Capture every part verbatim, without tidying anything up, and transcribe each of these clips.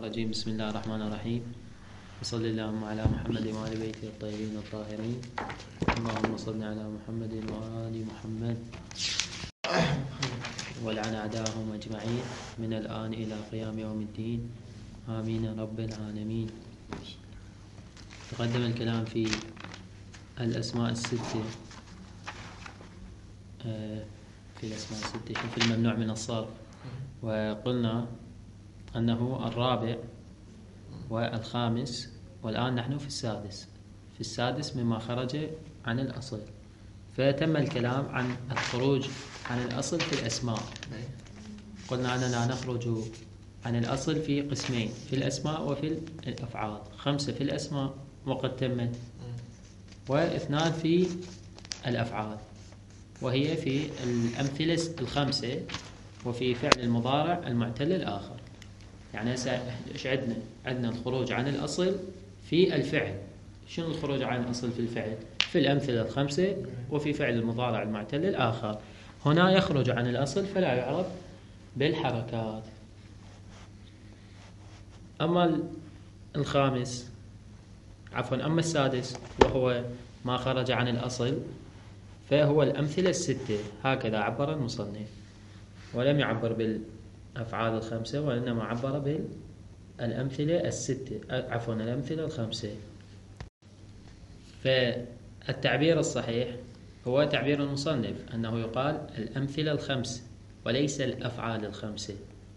الرجيم. بسم الله الرحمن الرحيم. وصل اللهم على محمد وآل بيته الطيبين الطاهرين. اللهم صل على محمد وآل محمد ولعن أعداءهم أجمعين من الآن إلى قيام يوم الدين، آمين رب العالمين. تقدم الكلام في الأسماء الستة، في الأسماء الستة في الممنوع من الصرف، وقلنا أنه الرابع والخامس، والآن نحن في السادس في السادس مما خرج عن الأصل. فتم الكلام عن الخروج عن الأصل في الأسماء. قلنا أننا نخرج عن الأصل في قسمين، في الأسماء وفي الأفعال. خمسة في الأسماء وقد تمت، واثنان في الأفعال، وهي في الأمثلة الخمسة وفي فعل المضارع المعتل الآخر. يعني هسه ايش عندنا؟ عندنا الخروج عن الأصل في الفعل. شنو الخروج عن الأصل في الفعل؟ في الأمثلة الخمسة وفي فعل المضارع المعتل الآخر. هنا يخرج عن الأصل فلا يعرف بالحركات. أما الخامس عفوا أما السادس وهو ما خرج عن الأصل فهو الأمثلة الستة، هكذا عبر المصنف، ولم يعبر بالأفعال الخمسة وإنما عبر بالأمثلة الستة، عفوا الأمثلة الخمسة. فالتعبير الصحيح هو تعبير المصنف أنه يقال الأمثلة الخمس وليس الأفعال الخمسة،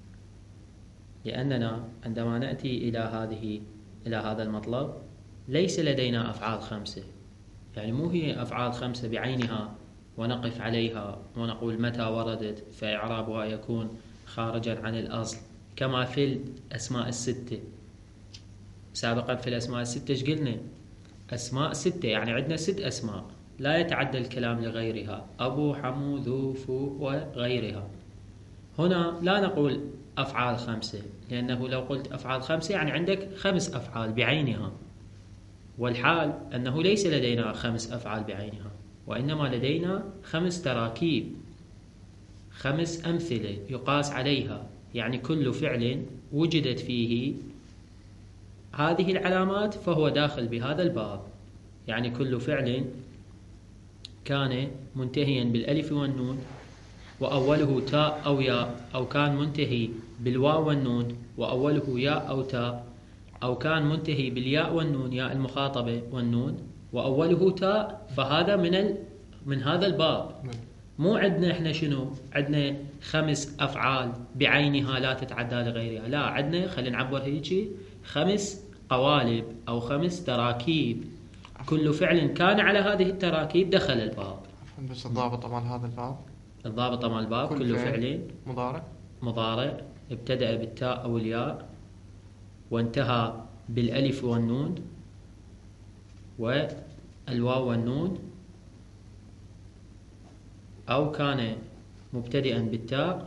لأننا عندما نأتي إلى هذه إلى هذا المطلب ليس لدينا أفعال خمسة. يعني مو هي أفعال خمسة بعينها ونقف عليها ونقول متى وردت فإعرابها يكون خارجا عن الأصل كما في الأسماء الستة. سابقا في الأسماء الستة ايش قلنا؟ أسماء ستة، يعني عندنا ست أسماء لا يتعدى الكلام لغيرها، أبو حمو ذو فو وغيرها. هنا لا نقول أفعال خمسة، لأنه لو قلت أفعال خمسة يعني عندك خمس أفعال بعينها، والحال أنه ليس لدينا خمس أفعال بعينها، وإنما لدينا خمس تراكيب، خمس أمثلة يقاس عليها. يعني كل فعل وجدت فيه هذه العلامات فهو داخل بهذا الباب. يعني كل فعل كان منتهيا بالألف والنون وأوله تاء أو ياء، أو كان منتهي بالواو والنون وأوله ياء أو تاء، أو كان منتهي بالياء والنون، ياء المخاطبة والنون وأوله تاء، فهذا من ال... من هذا الباب. مو عندنا احنا شنو؟ عندنا خمس أفعال بعينها لا تتعدى لغيرها، لا، عندنا خلينا نعبر هيك خمس قوالب أو خمس تراكيب، كل فعل كان على هذه التراكيب دخل الباب. بس الضابط مال هذا الباب، الضابط مال الباب كل, كل فعل مضارع مضارع ابتدأ بالتاء أو الياء وانتهى بالألف والنون والواو والنون، أو كان مبتدئا بالتاء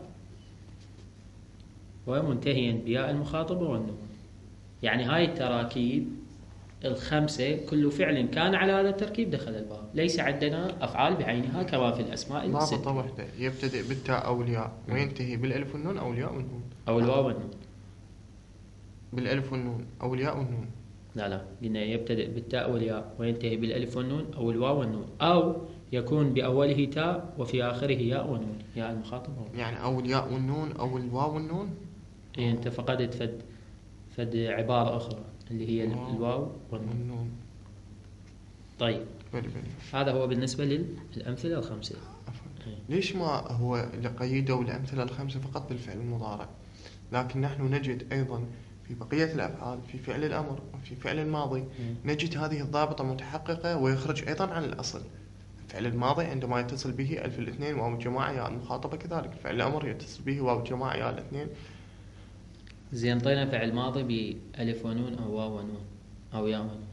ومنتهيا بياء المخاطبة والنون. يعني هاي التراكيب الخمسة كل فعل كان على هذا التركيب دخل الباب. ليس عندنا أفعال بعينها كما في الأسماء الستة. ضابطة واحدة، يبتدئ بالتاء أو الياء وينتهي بالألف والنون أو الياء والنون أو الواو والنون. بالألف والنون أو الياء والنون. لا لا قلنا يبتدئ بالتاء والياء وينتهي بالألف والنون أو الواو والنون، أو يكون بأوله تاء وفي آخره ياء ونون، ياء المخاطبة. يعني أو الياء والنون أو الواو والنون. إيه أنت فقدت فد فد عبارة أخرى اللي هي الواو والنون. طيب بلي بلي. هذا هو بالنسبة للأمثلة الخمسة. ليش ما هو لقيده الأمثلة الخمسة فقط بالفعل المضارع، لكن نحن نجد أيضا في بقية الأفعال، في فعل الأمر وفي فعل الماضي، نجد هذه الضابطة متحققة ويخرج أيضا عن الأصل. فعل الماضي عندما يتصل به ألف الاثنين واو الجماعة ياء المخاطبة، كذلك فعل الأمر يتصل به واو الجماعة ياء الاثنين. زين طينا فعل ماضي بألف ونون أو واو ونون أو ياء ونون.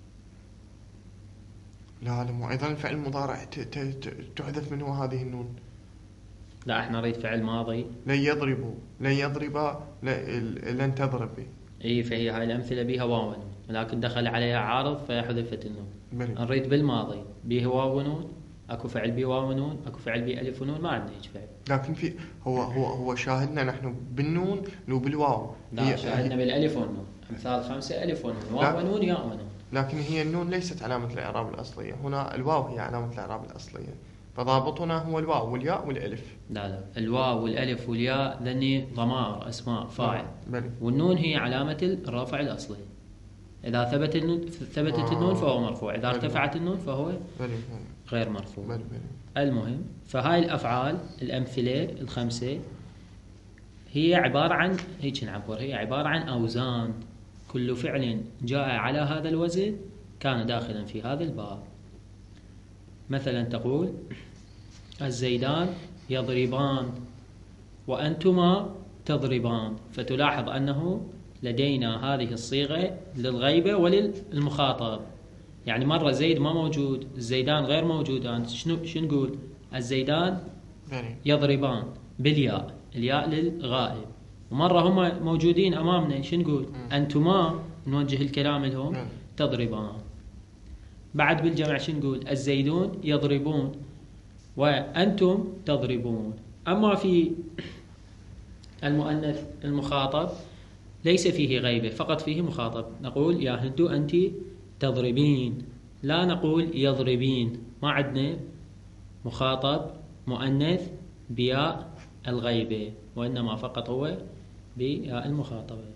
لا لا، أيضا الفعل المضارع تحذف منه هذه النون. لا احنا نريد فعل ماضي. لن يضربوا، لن يضربا، لن تضرب. اي فهي هاي الأمثلة بها واو ونون، لكن دخل عليها عارض فحذفت النون. بلي. نريد بالماضي به واو ونون اكو فعل بي واو ونون، اكو فعل بي الف ونون، ما عندنا هيك فعل. لكن في هو هو هو شاهدنا نحن بالنون لو بالواو. لا شاهدنا بالالف والنون، امثال خمسه الف ونون، واو ونون ياء ونون. لكن هي النون ليست علامة الإعراب الأصلية، هنا الواو هي علامة الإعراب الأصلية، فضابطنا هو الواو والياء والألف. لا لا، الواو والالف والياء ذني ضمائر اسماء فاعل، بلي. والنون هي علامة الرفع الأصلي. إذا ثبت النون ثبتت آه. النون فهو مرفوع، إذا ارتفعت النون فهو بلي. بلي. غير مرفوع. بلي بلي. المهم، فهاي الأفعال الأمثلة الخمسة هي عبارة عن هيك نعبر، هي عبارة عن أوزان، كل فعل جاء على هذا الوزن كان داخلا في هذا الباب. مثلا تقول الزيدان يضربان وأنتما تضربان، فتلاحظ أنه لدينا هذه الصيغة للغيبة وللمخاطب. يعني مرة زيد ما موجود، الزيدان غير موجودان، شنو شو نقول؟ الزيدان يضربان بالياء، الياء للغائب. ومرة هم موجودين أمامنا، شو نقول؟ أنتما نوجه الكلام لهم تضربان. بعد بالجمع شو نقول؟ الزيدون يضربون وأنتم تضربون. أما في المؤنث المخاطب ليس فيه غيبة، فقط فيه مخاطب، نقول يا هند أنت تضربين، لا نقول يضربين. ما عندنا مخاطب مؤنث بياء الغيبة، وإنما فقط هو بياء المخاطبة.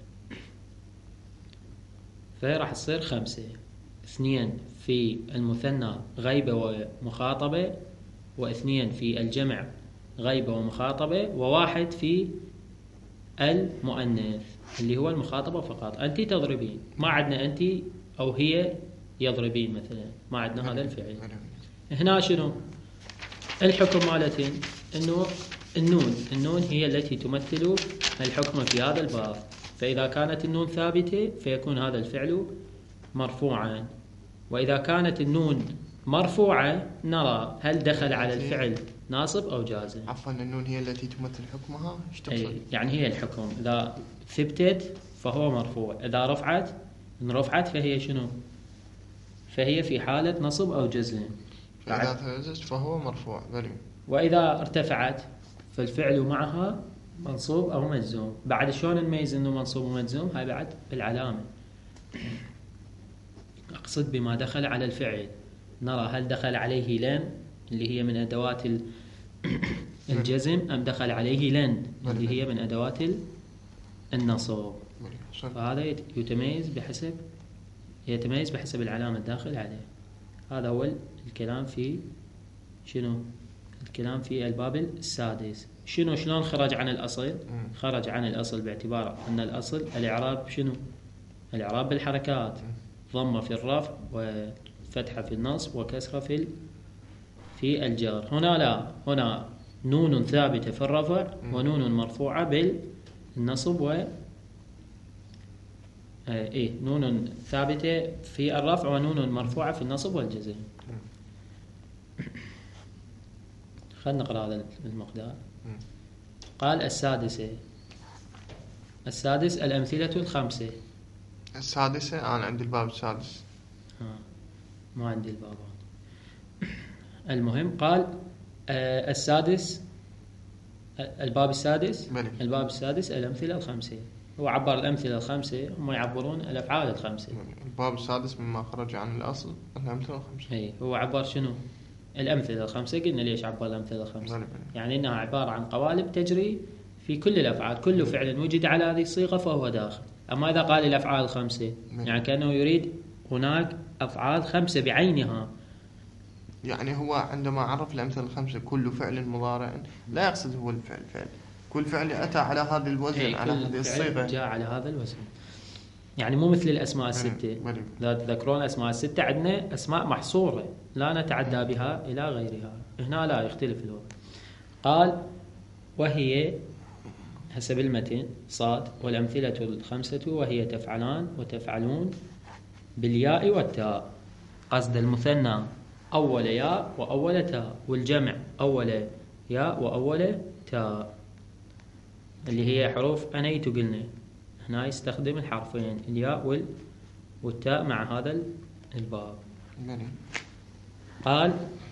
فراح تصير خمسة، اثنين في المثنى غيبة ومخاطبة، واثنين في الجمع غيبة ومخاطبة، وواحد في المؤنث اللي هو المخاطبة فقط. أنت تضربين، ما عندنا أنت أو هي يضربين مثلا، ما عندنا هذا الفعل. هنا شنو الحكم مالتين؟ إنه النون النون هي التي تمثل الحكم في هذا الباب، فإذا كانت النون ثابتة فيكون هذا الفعل مرفوعا، وإذا كانت النون مرفوعة نرى هل دخل على الفعل ناصب أو جازم. عفوا، النون هي التي تمثل حكمها، ايش تقصد؟ يعني هي الحكم، إذا ثبتت فهو مرفوع، إذا رفعت إن رفعت فهي شنو؟ فهي في حالة نصب أو جزم. فإذا ثبتت فهو مرفوع. بلي. وإذا ارتفعت فالفعل معها منصوب أو مجزوم. بعد شلون نميز إنه منصوب ومجزوم؟ هاي بعد بالعلامة، أقصد بما دخل على الفعل، نرى هل دخل عليه لن اللي هي من أدوات الجزم، أم دخل عليه لن اللي هي من أدوات النصب. فهذا يتميز بحسب يتميز بحسب العلامة الداخل عليه. هذا هو الكلام في شنو؟ الكلام في الباب السادس. شنو شلون خرج عن الأصل؟ خرج عن الأصل باعتبار أن الأصل الإعراب شنو؟ الإعراب بالحركات، ضمة في الرفع وفتحة في النصب وكسرة في في الجر. هنا لا، هنا نون ثابتة في الرفع ونون مرفوعة بالنصب، و إيه نون ثابتة في الرفع ونون مرفوعة في النصب والجزم. خلنا نقرأ هذا المقدار. قال السادسة، السادس الأمثلة الخمسة. السادسة أنا عندي الباب السادس. ها ما عندي الباب. المهم قال آه السادس، الباب السادس بلي. الباب السادس الأمثلة الخمسة. هو عبر الأمثلة الخمسة، هم يعبرون الأفعال الخمسة. الباب السادس مما خرج عن الأصل الأمثلة الخمسة. أي هو عبر شنو؟ الأمثلة الخمسة. قلنا ليش عبر الأمثلة الخمسة؟ بلي بلي. يعني إنها عبارة عن قوالب تجري في كل الأفعال، كل فعل وجد على هذه الصيغة فهو داخل. أما إذا قال الأفعال الخمسة بلي. يعني كأنه يريد هناك أفعال خمسة بعينها. يعني هو عندما عرف الأمثلة الخمسة كل فعل مضارع لا يقصد هو الفعل فعل، كل فعل أتى على هذا الوزن، إيه على هذه الصيغة جاء على هذا الوزن. يعني مو مثل الأسماء الستة. لا تذكرون أسماء الستة عندنا أسماء محصورة لا نتعدى بها إلى غيرها، هنا لا يختلف الوضع. قال وهي حسب المتن صاد والأمثلة الخمسة وهي تفعلان وتفعلون بالياء والتاء. قصد المثنى أول ياء وأول تاء، والجمع أول ياء وأول تاء، اللي هي حروف أنيت. قلنا هنا يستخدم الحرفين الياء والتاء مع هذا الباب. قال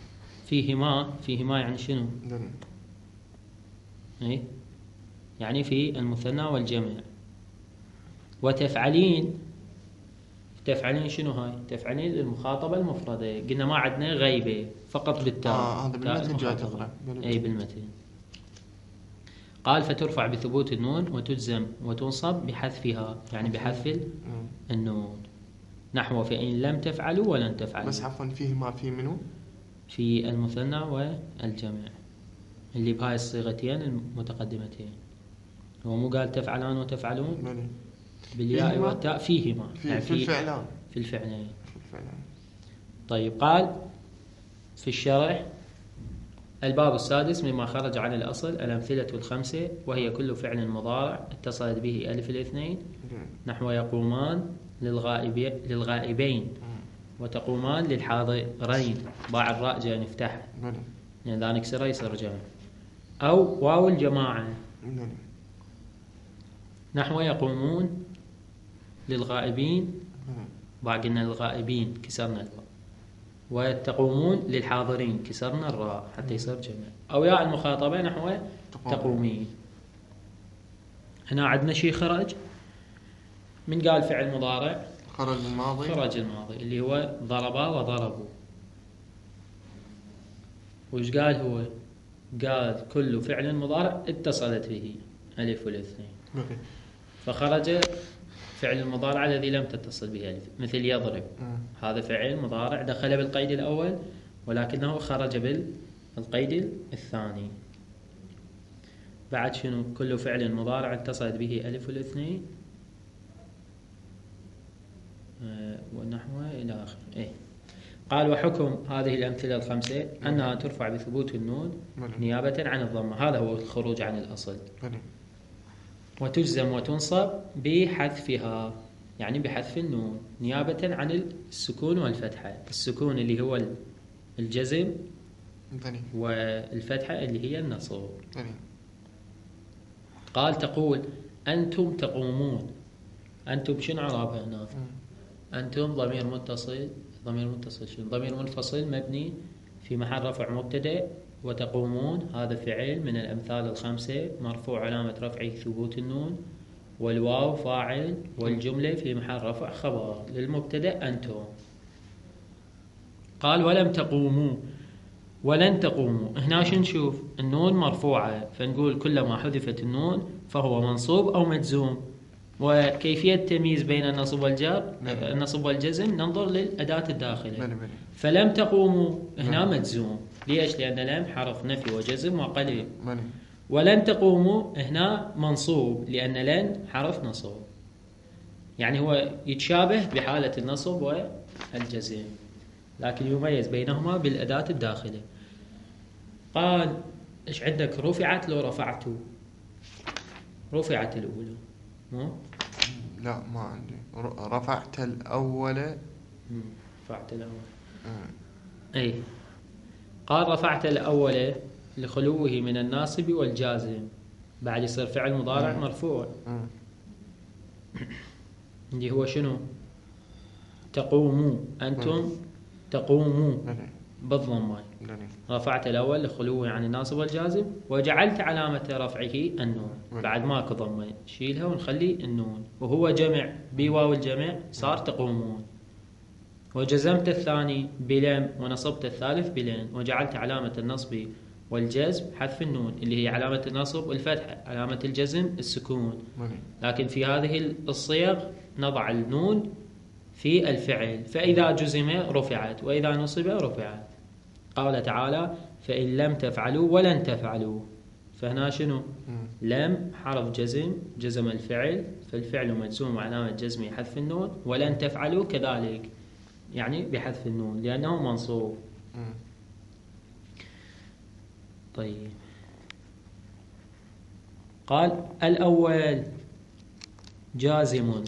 فيهما فيهما يعني شنو؟ بلي. اي يعني في المثنى والجمع. وتفعلين، تفعلين شنو هاي؟ تفعلين المخاطبة المفردة، قلنا ما عندنا غيبة فقط بالتاء. اه هذا تاء بالمتن جاي المخاطبة. تقرأ. بلي. اي بالمتن. قال فترفع بثبوت النون وتجزم وتنصب بحذفها، يعني بحذف ال- مم. النون. نحو فإن لم تفعلوا ولن تفعلوا. بس عفوا فيه ما في منو؟ في المثنى والجمع اللي بهاي الصيغتين المتقدمتين. هو مو قال تفعلان وتفعلون؟ بلي. بالياء فيهما؟ والتاء فيهما في, يعني في الفعلان. في الفعلين. في الفعلان. طيب قال في الشرح الباب السادس مما خرج عن الأصل الأمثلة الخمسة، وهي كل فعل مضارع اتصلت به ألف الاثنين، بلي. نحو يقومان للغائبي للغائبين، مم. وتقومان للحاضرين، باع الراء جاي نفتح بلي. يعني ذا نكسره يصير جاي، أو واو الجماعة بلي. نحو يقومون للغائبين، بلي. باع قلنا للغائبين كسرنا الراء، وتقومون للحاضرين كسرنا الراء حتى يصير جمع، أو ياء المخاطبة نحو تقومين. هنا عندنا شيء خرج من قال فعل مضارع خرج الماضي. خرج الماضي اللي هو ضربا وضربوا. وش قال هو؟ قال كل فعل مضارع اتصلت به ألف والاثنين، بلي. فخرج فعل المضارع الذي لم تتصل به ألف، مثل يضرب. مم. هذا فعل مضارع دخل بالقيد الأول ولكنه خرج بالقيد الثاني. بعد شنو؟ كل فعل مضارع اتصلت به ألف الاثنين أه ونحو إلى آخر. إيه. قال وحكم هذه الأمثلة الخمسة أنها ترفع بثبوت النون نيابة عن الضمة، هذا هو الخروج عن الأصل. بلي. وتجزم وتنصب بحذفها، يعني بحذف النون نيابة عن السكون والفتحة. السكون اللي هو الجزم، بلي. والفتحة اللي هي النصب. بلي. قال تقول أنتم تقومون، أنتم شنو عرابها هنا؟ مم. أنتم ضمير متصل، ضمير متصل شنو؟ ضمير منفصل مبني في محل رفع مبتدأ، وتقومون هذا فعل من الأمثال الخمسة مرفوع علامة رفعه ثبوت النون، والواو فاعل، والجملة في محل رفع خبر للمبتدأ أنتم. قال ولم تقوموا ولن تقوموا، هنا شو نشوف؟ النون مرفوعة، فنقول كلما حذفت النون فهو منصوب أو مجزوم. وكيفية التمييز بين النصب والجر النصب والجزم ننظر للأداة الداخلة. بلي. بلي. فلم تقوموا هنا مجزوم، ليش؟ لأن لم حرف نفي وجزم وقليل. بلي. ولن تقوموا هنا منصوب لأن لن حرف نصب، يعني هو يتشابه بحالة النصب والجزم لكن يميز بينهما بالأداة الداخلة. قال إيش عندك؟ رفعت لو رفعتوا؟ رفعت الأولى مو؟ لا ما عندي. ر- رفعت الأول. رفعت الأول. مم. أي قال رفعت الأول لخلوه من الناصب والجازم، بعد يصير فعل مضارع مم. مرفوع مم. اللي هو شنو؟ تقوموا، أنتم مم. تقوموا بلي. بالضمة. بلي. رفعت الأول لخلوه عن الناصب والجازم، وجعلت علامة رفعه النون، مم. بعد ماكو ضمة نشيلها ونخلي النون، وهو جمع بواو الجمع صار تقومون. وجزمت الثاني بلم، ونصبت الثالث بلين، وجعلت علامة النصب والجزم حذف النون اللي هي علامة النصب والفتحة، علامة الجزم السكون. بلي. لكن في هذه الصيغ نضع النون في الفعل، فإذا جزم رفعت وإذا نصب رفعت. قال تعالى فإن لم تفعلوا ولن تفعلوا، فهنا شنو؟ مم. لم حرف جزم، جزم الفعل، فالفعل مجزوم وعلامة جزمه حذف النون، ولن تفعلوا كذلك يعني بحذف النون لأنه منصوب. مم. طيب قال الأول جازم،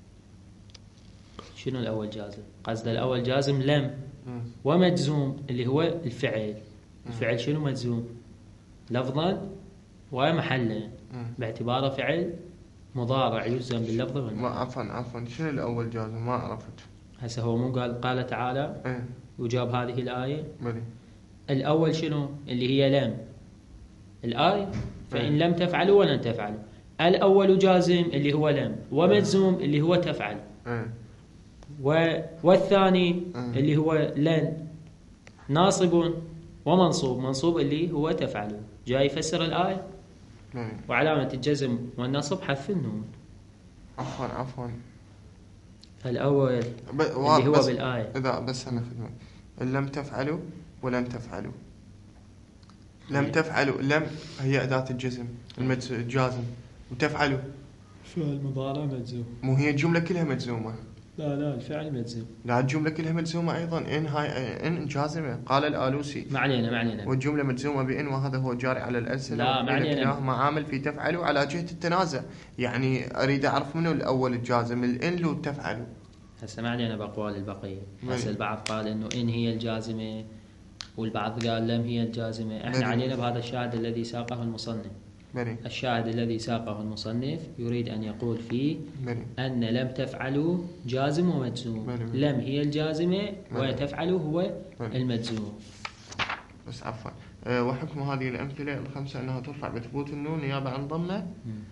شنو الأول جازم؟ قصد الأول جازم لم، مم. ومجزوم اللي هو الفعل. الفعل شنو مجزوم؟ لفظا ومحلا، مم. باعتباره فعل مضارع يجزم باللفظ ما والمحل. عفوا عفوا شنو الأول جازم؟ ما عرفت. هسه هو مو قال قال تعالى ايه. وجاب هذه الآية بلي. الأول شنو اللي هي لم الآية، فإن لم تفعلوا ولن تفعلوا. الأول جازم اللي هو لم، ومجزوم اللي هو تفعل، و... والثاني اللي هو لن ناصب ومنصوب، منصوب اللي هو تفعل، جاي يفسر الآية. وعلامة الجزم والنصب حذف النون. عفوا عفوا الأول ب... اللي هو بالآية. إذا بس أنا خدمة إن لم تفعلوا ولن تفعلوا، لم تفعلوا، لم هي أداة الجزم الجازم، وتفعلوا فعل مضارع مجزوم. مو هي الجملة كلها مجزومة؟ لا لا الفعل مجزوم. لا الجملة كلها مجزومة أيضا. إن هاي إن جازمة قال الآلوسي. ما علينا ما علينا. والجملة مجزومة بإن، وهذا هو جاري على الألسنة. لا ما علينا. ما عامل في تفعلوا على جهة التنازع، يعني أريد أعرف منه الأول الجازم الإن لو تفعلوا. هسه ما علينا بأقوال البقية. هسه البعض قال إنه إن هي الجازمة، والبعض قال لم هي الجازمة. إحنا مري. علينا بهذا الشاهد الذي ساقه المصنف. مري. الشاهد الذي ساقه المصنف يريد أن يقول فيه مري. أن لم تفعلوا جازم ومجزوم. مري. لم هي الجازمة وتفعلوا هو مري. المجزوم. بس عفوا أه وحكم هذه الأمثلة الخمسة أنها ترفع بثبوت النون نيابة عن ضمة،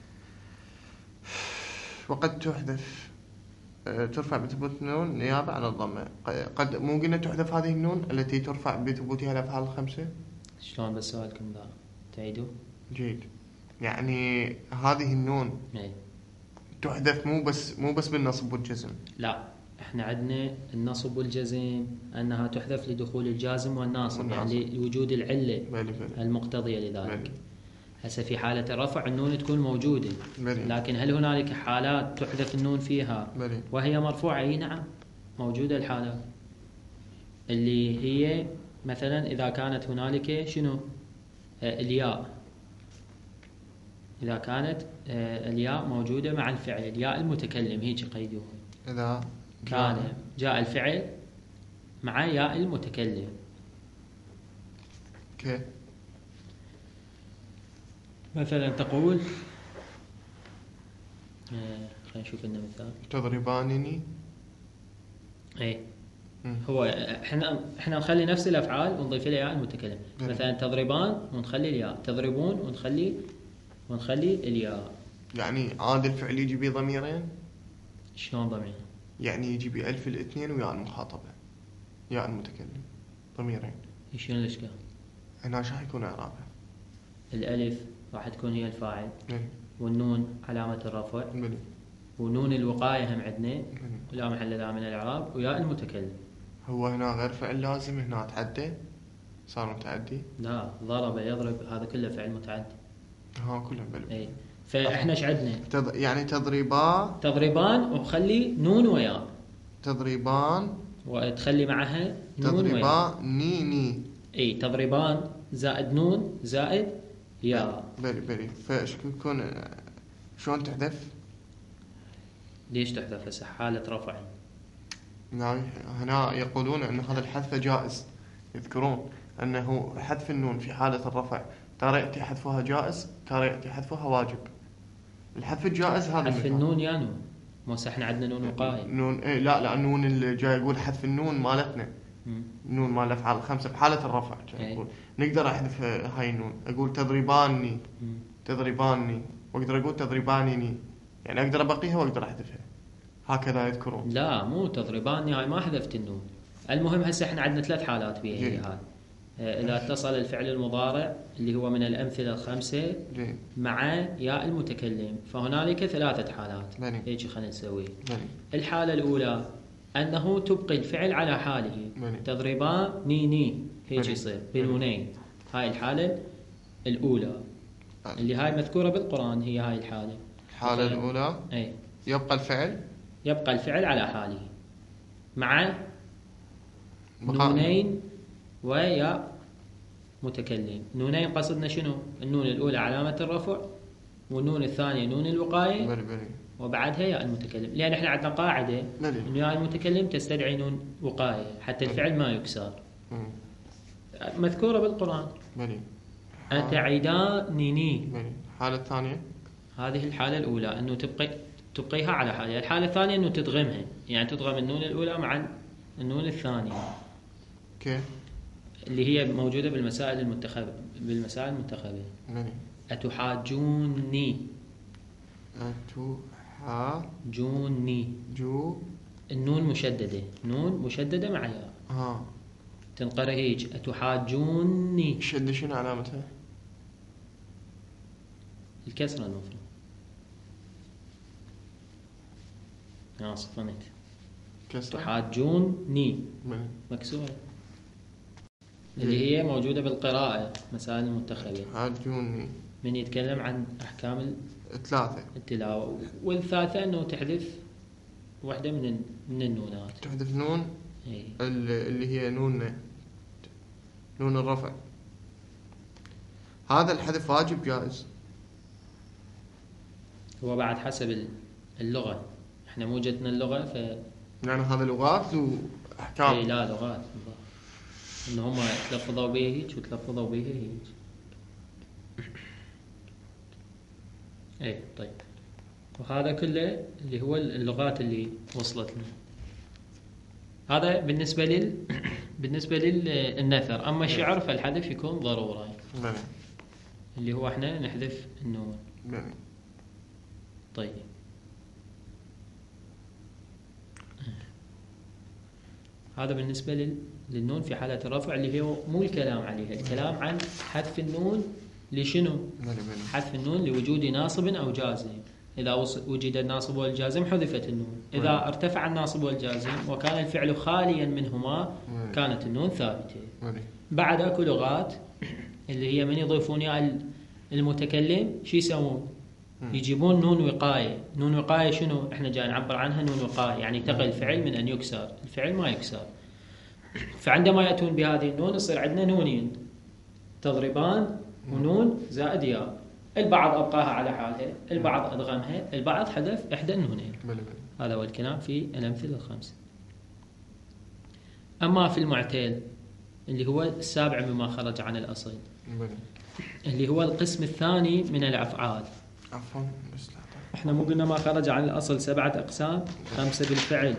وقد تحذف أه ترفع بثبوت النون نيابة عن الضمة. قد مو قلنا تحذف هذه النون التي ترفع بثبوتها الأفعال الخمسة. شلون بس سؤالكم ذا تعيدوا؟ جيد. يعني هذه النون ايه تحذف مو بس مو بس بالنصب والجزم. لا احنا عندنا النصب والجزم انها تحذف لدخول الجازم والناصب، والناصب. يعني لوجود العله بلي بلي. المقتضيه لذلك. هسه في حاله الرفع النون تكون موجوده بلي. لكن هل هنالك حالات تحذف النون فيها بلي. وهي مرفوعه؟ اي نعم موجوده الحالات اللي هي مثلا اذا كانت هنالك شنو آه الياء، إذا كانت الياء موجودة مع الفعل، الياء المتكلم هيك قيدوها. إذا كان جاء الفعل مع ياء المتكلم. كيف؟ مثلا تقول خلينا نشوف لنا مثال. تضربانني. ايه هو احنا احنا نخلي نفس الأفعال ونضيف لها ياء المتكلم. مم. مثلا تضربان ونخلي الياء، تضربون ونخلي ونخلي الياء. يعني عاد الفعل يجي بيه ضميرين. شلون ضمير؟ يعني يجي بيه ألف الاثنين وياء المخاطبة، ياء المتكلم ضميرين. شنو الاشكال؟ هنا شو حيكون اعرابها؟ الالف راح تكون هي الفاعل. مم. والنون علامة الرفع. مم. ونون الوقاية هم عندنا ولا محل لها من الاعراب، وياء المتكلم. هو هنا غير فعل لازم، هنا تعدى صار متعدي. لا ضرب يضرب هذا كله فعل متعدي. ها كلهم بلو. اي فاحنا ايش عندنا؟ تض... يعني تضربان تضربان وخلي نون وياء. تضربان وتخلي معها نون وياء. تضربان ني ني. اي تضربان زائد نون زائد ياء. بلي بلي. فايش يكون شلون تحذف؟ ليش تحذف هسه حالة رفع؟ نعم هنا يقولون ان هذا الحذف جائز، يذكرون انه حذف النون في حالة الرفع ترى يأتي حذفها جائز ترى يأتي حذفها واجب. الحذف الجائز هذا حذف النون يا نون، مو احنا عندنا نون وقاية. نون ايه لا لا النون اللي جاي يقول حذف النون مالتنا، النون مال الافعال الخمسه بحاله الرفع يقول نقدر احذف هاي النون. اقول تضرباني تضرباني واقدر اقول تضربانيني، يعني اقدر ابقيها واقدر احذفها، هكذا يذكرون. لا مو تضرباني هاي ما حذفت النون. المهم هسه احنا عندنا ثلاث حالات بها هي هاي. إذا اتصل الفعل المضارع اللي هو من الأمثلة الخمسة جي. مع ياء المتكلم فهنالك ثلاثة حالات. هيك خلينا نسوي. الحالة الأولى أنه تبقي الفعل على حاله. تضربان ني ني هيك يصير بنونين. هاي الحالة الأولى اللي هاي مذكورة بالقرآن، هي هاي الحالة. الحالة الأولى أي يبقى الفعل يبقى الفعل على حاله مع نونين وياء متكلم. نونين قصدنا شنو؟ النون الأولى علامة الرفع، والنون الثانية نون الوقاية، بلي بلي. وبعدها ياء المتكلم، لأن احنا عندنا قاعدة إن ياء المتكلم تستدعي نون وقاية حتى الفعل ما يكسر. مذكورة بالقرآن. بلي. أتعدانني. بلي. الحالة الثانية هذه الحالة الأولى أنه تبقي تبقيها على حالها. الحالة الثانية أنه تدغمها، يعني تدغم النون الأولى مع النون الثانية. كيف؟ اللي هي موجودة بالمسائل المنتخبة بالمسائل المنتخبة. من أتحاجوني أتحاجوني جو النون مشددة، نون مشددة مع ياء ها تنقرأ هيك أتحاجوني. شد شنو علامتها؟ الكسرة المفروض. ها صفنت كسرة تحاجوني من مكسورة اللي هي موجودة بالقراءة مسائل المنتخبة. تحاجوني من يتكلم عن أحكام ثلاثة التلاوة، والثالثة أنه تحذف واحدة من من النونات. تحذف نون إيه. اللي هي نون نون الرفع. هذا الحذف واجب جائز؟ هو بعد حسب اللغة، احنا مو جتنا اللغة ف يعني هذا لغات وأحكام. اي لا لغات إن هم تلفظوا به هيك وتلفظوا به هيك. اي طيب، وهذا كله اللي هو اللغات اللي وصلت لنا. هذا بالنسبة لل بالنسبة للنثر. أما الشعر فالحذف يكون ضرورة بني. اللي هو احنا نحذف النون. بني. طيب هذا بالنسبة لل... للنون في حالة الرفع اللي هو مو الكلام عليها، الكلام عن حذف النون لشنو؟ بني بني. حذف النون لوجود ناصب أو جازم. إذا وجد الناصب والجازم حذفت النون، إذا ارتفع الناصب والجازم وكان الفعل خاليا منهما كانت النون ثابتة. بعد أكو لغات اللي هي من يضيفون يا المتكلم شو يسوون؟ يجيبون نون وقاية. نون وقاية شنو؟ احنا جاي نعبر عنها نون وقاية، يعني تقي الفعل من أن يكسر، الفعل ما يكسر. فعندما يأتون بهذه النون يصير عندنا نونين تضربان ونون زائد ياء. البعض أبقاها على حالها، البعض أدغمها، البعض حذف إحدى النونين. هذا هو الكلام في الأمثلة الخمسة. أما في المعتل اللي هو السابع مما خرج عن الأصل اللي هو القسم الثاني من الأفعال. عفوا بس لا احنا مو قلنا ما خرج عن الأصل سبعة أقسام، خمسة بالفعل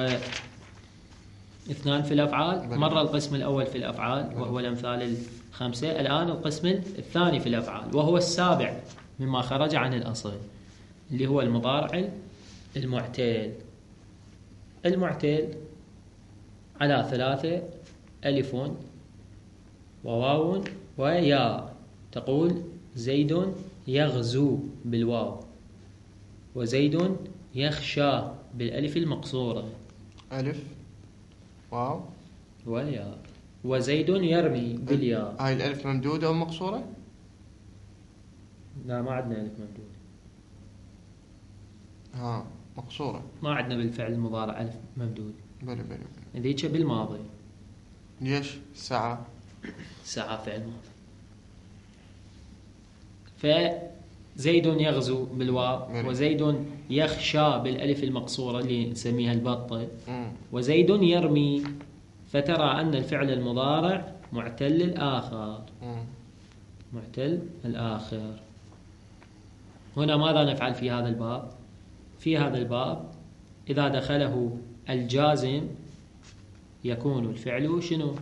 واثنان في الأفعال. مر القسم الأول في الأفعال وهو الأمثال الخمسة، الآن القسم الثاني في الأفعال وهو السابع مما خرج عن الأصل اللي هو المضارع المعتل. المعتل على ثلاثة: ألف وواو وياء. تقول زيد يغزو بالواو، وزيد يخشى بالألف المقصورة. ألف واو وياء. وزيد يرمي بالياء. هاي الألف ممدودة أو مقصورة؟ لا ما عندنا ألف ممدودة. ها مقصورة. ما عندنا بالفعل المضارع ألف ممدود. بلي بلي بلي. ذيك بالماضي. ليش؟ ساعة. ساعة فعل ماضي. فزيد يغزو بالواو، وزيد يخشى بالألف المقصورة اللي نسميها البطة، وزيد يرمي. فترى أن الفعل المضارع معتل الآخر. معتل الآخر. هنا ماذا نفعل في هذا الباب؟ في هذا الباب إذا دخله الجازم يكون الفعل شنو؟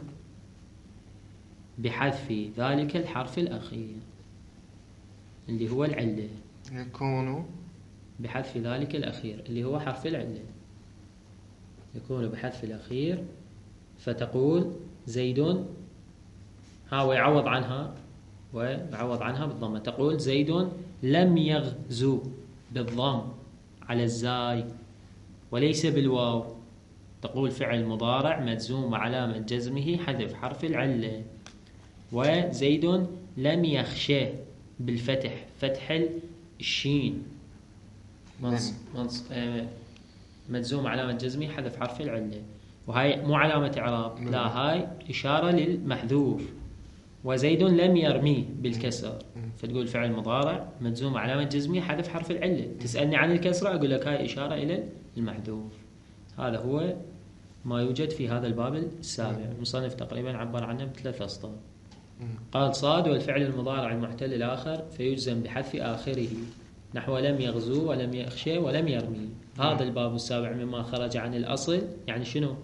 بحذف ذلك الحرف الأخير اللي هو العلة. يكون بحذف ذلك الأخير اللي هو حرف العلة. يكون بحذف الأخير. فتقول زيد، ها ويعوض عنها ويعوض عنها بالضمة. تقول زيد لم يغزو بالضم على الزاي وليس بالواو. تقول فعل مضارع مجزوم علامة جزمه حذف حرف العلة. وزيد لم يخشى بالفتح، فتح الشين منص منص آه مجزوم علامة جزمه حذف حرف العلة. وهاي مو علامة إعراب، لا هاي إشارة للمحذوف. وزيد لم يرمي بالكسر، فتقول فعل مضارع مجزوم علامة جزمه حذف حرف العلة. تسألني عن الكسرة أقول لك هاي إشارة إلى المحذوف. هذا هو ما يوجد في هذا الباب السابع. المصنف تقريبا عبر عنه بثلاث أسطر. قال صاد: والفعل المضارع المعتل الآخر فيجزم بحذف آخره، نحو لم يغزو ولم يخشى ولم يرمي. هذا الباب السابع مما خرج عن الأصل. يعني شنو؟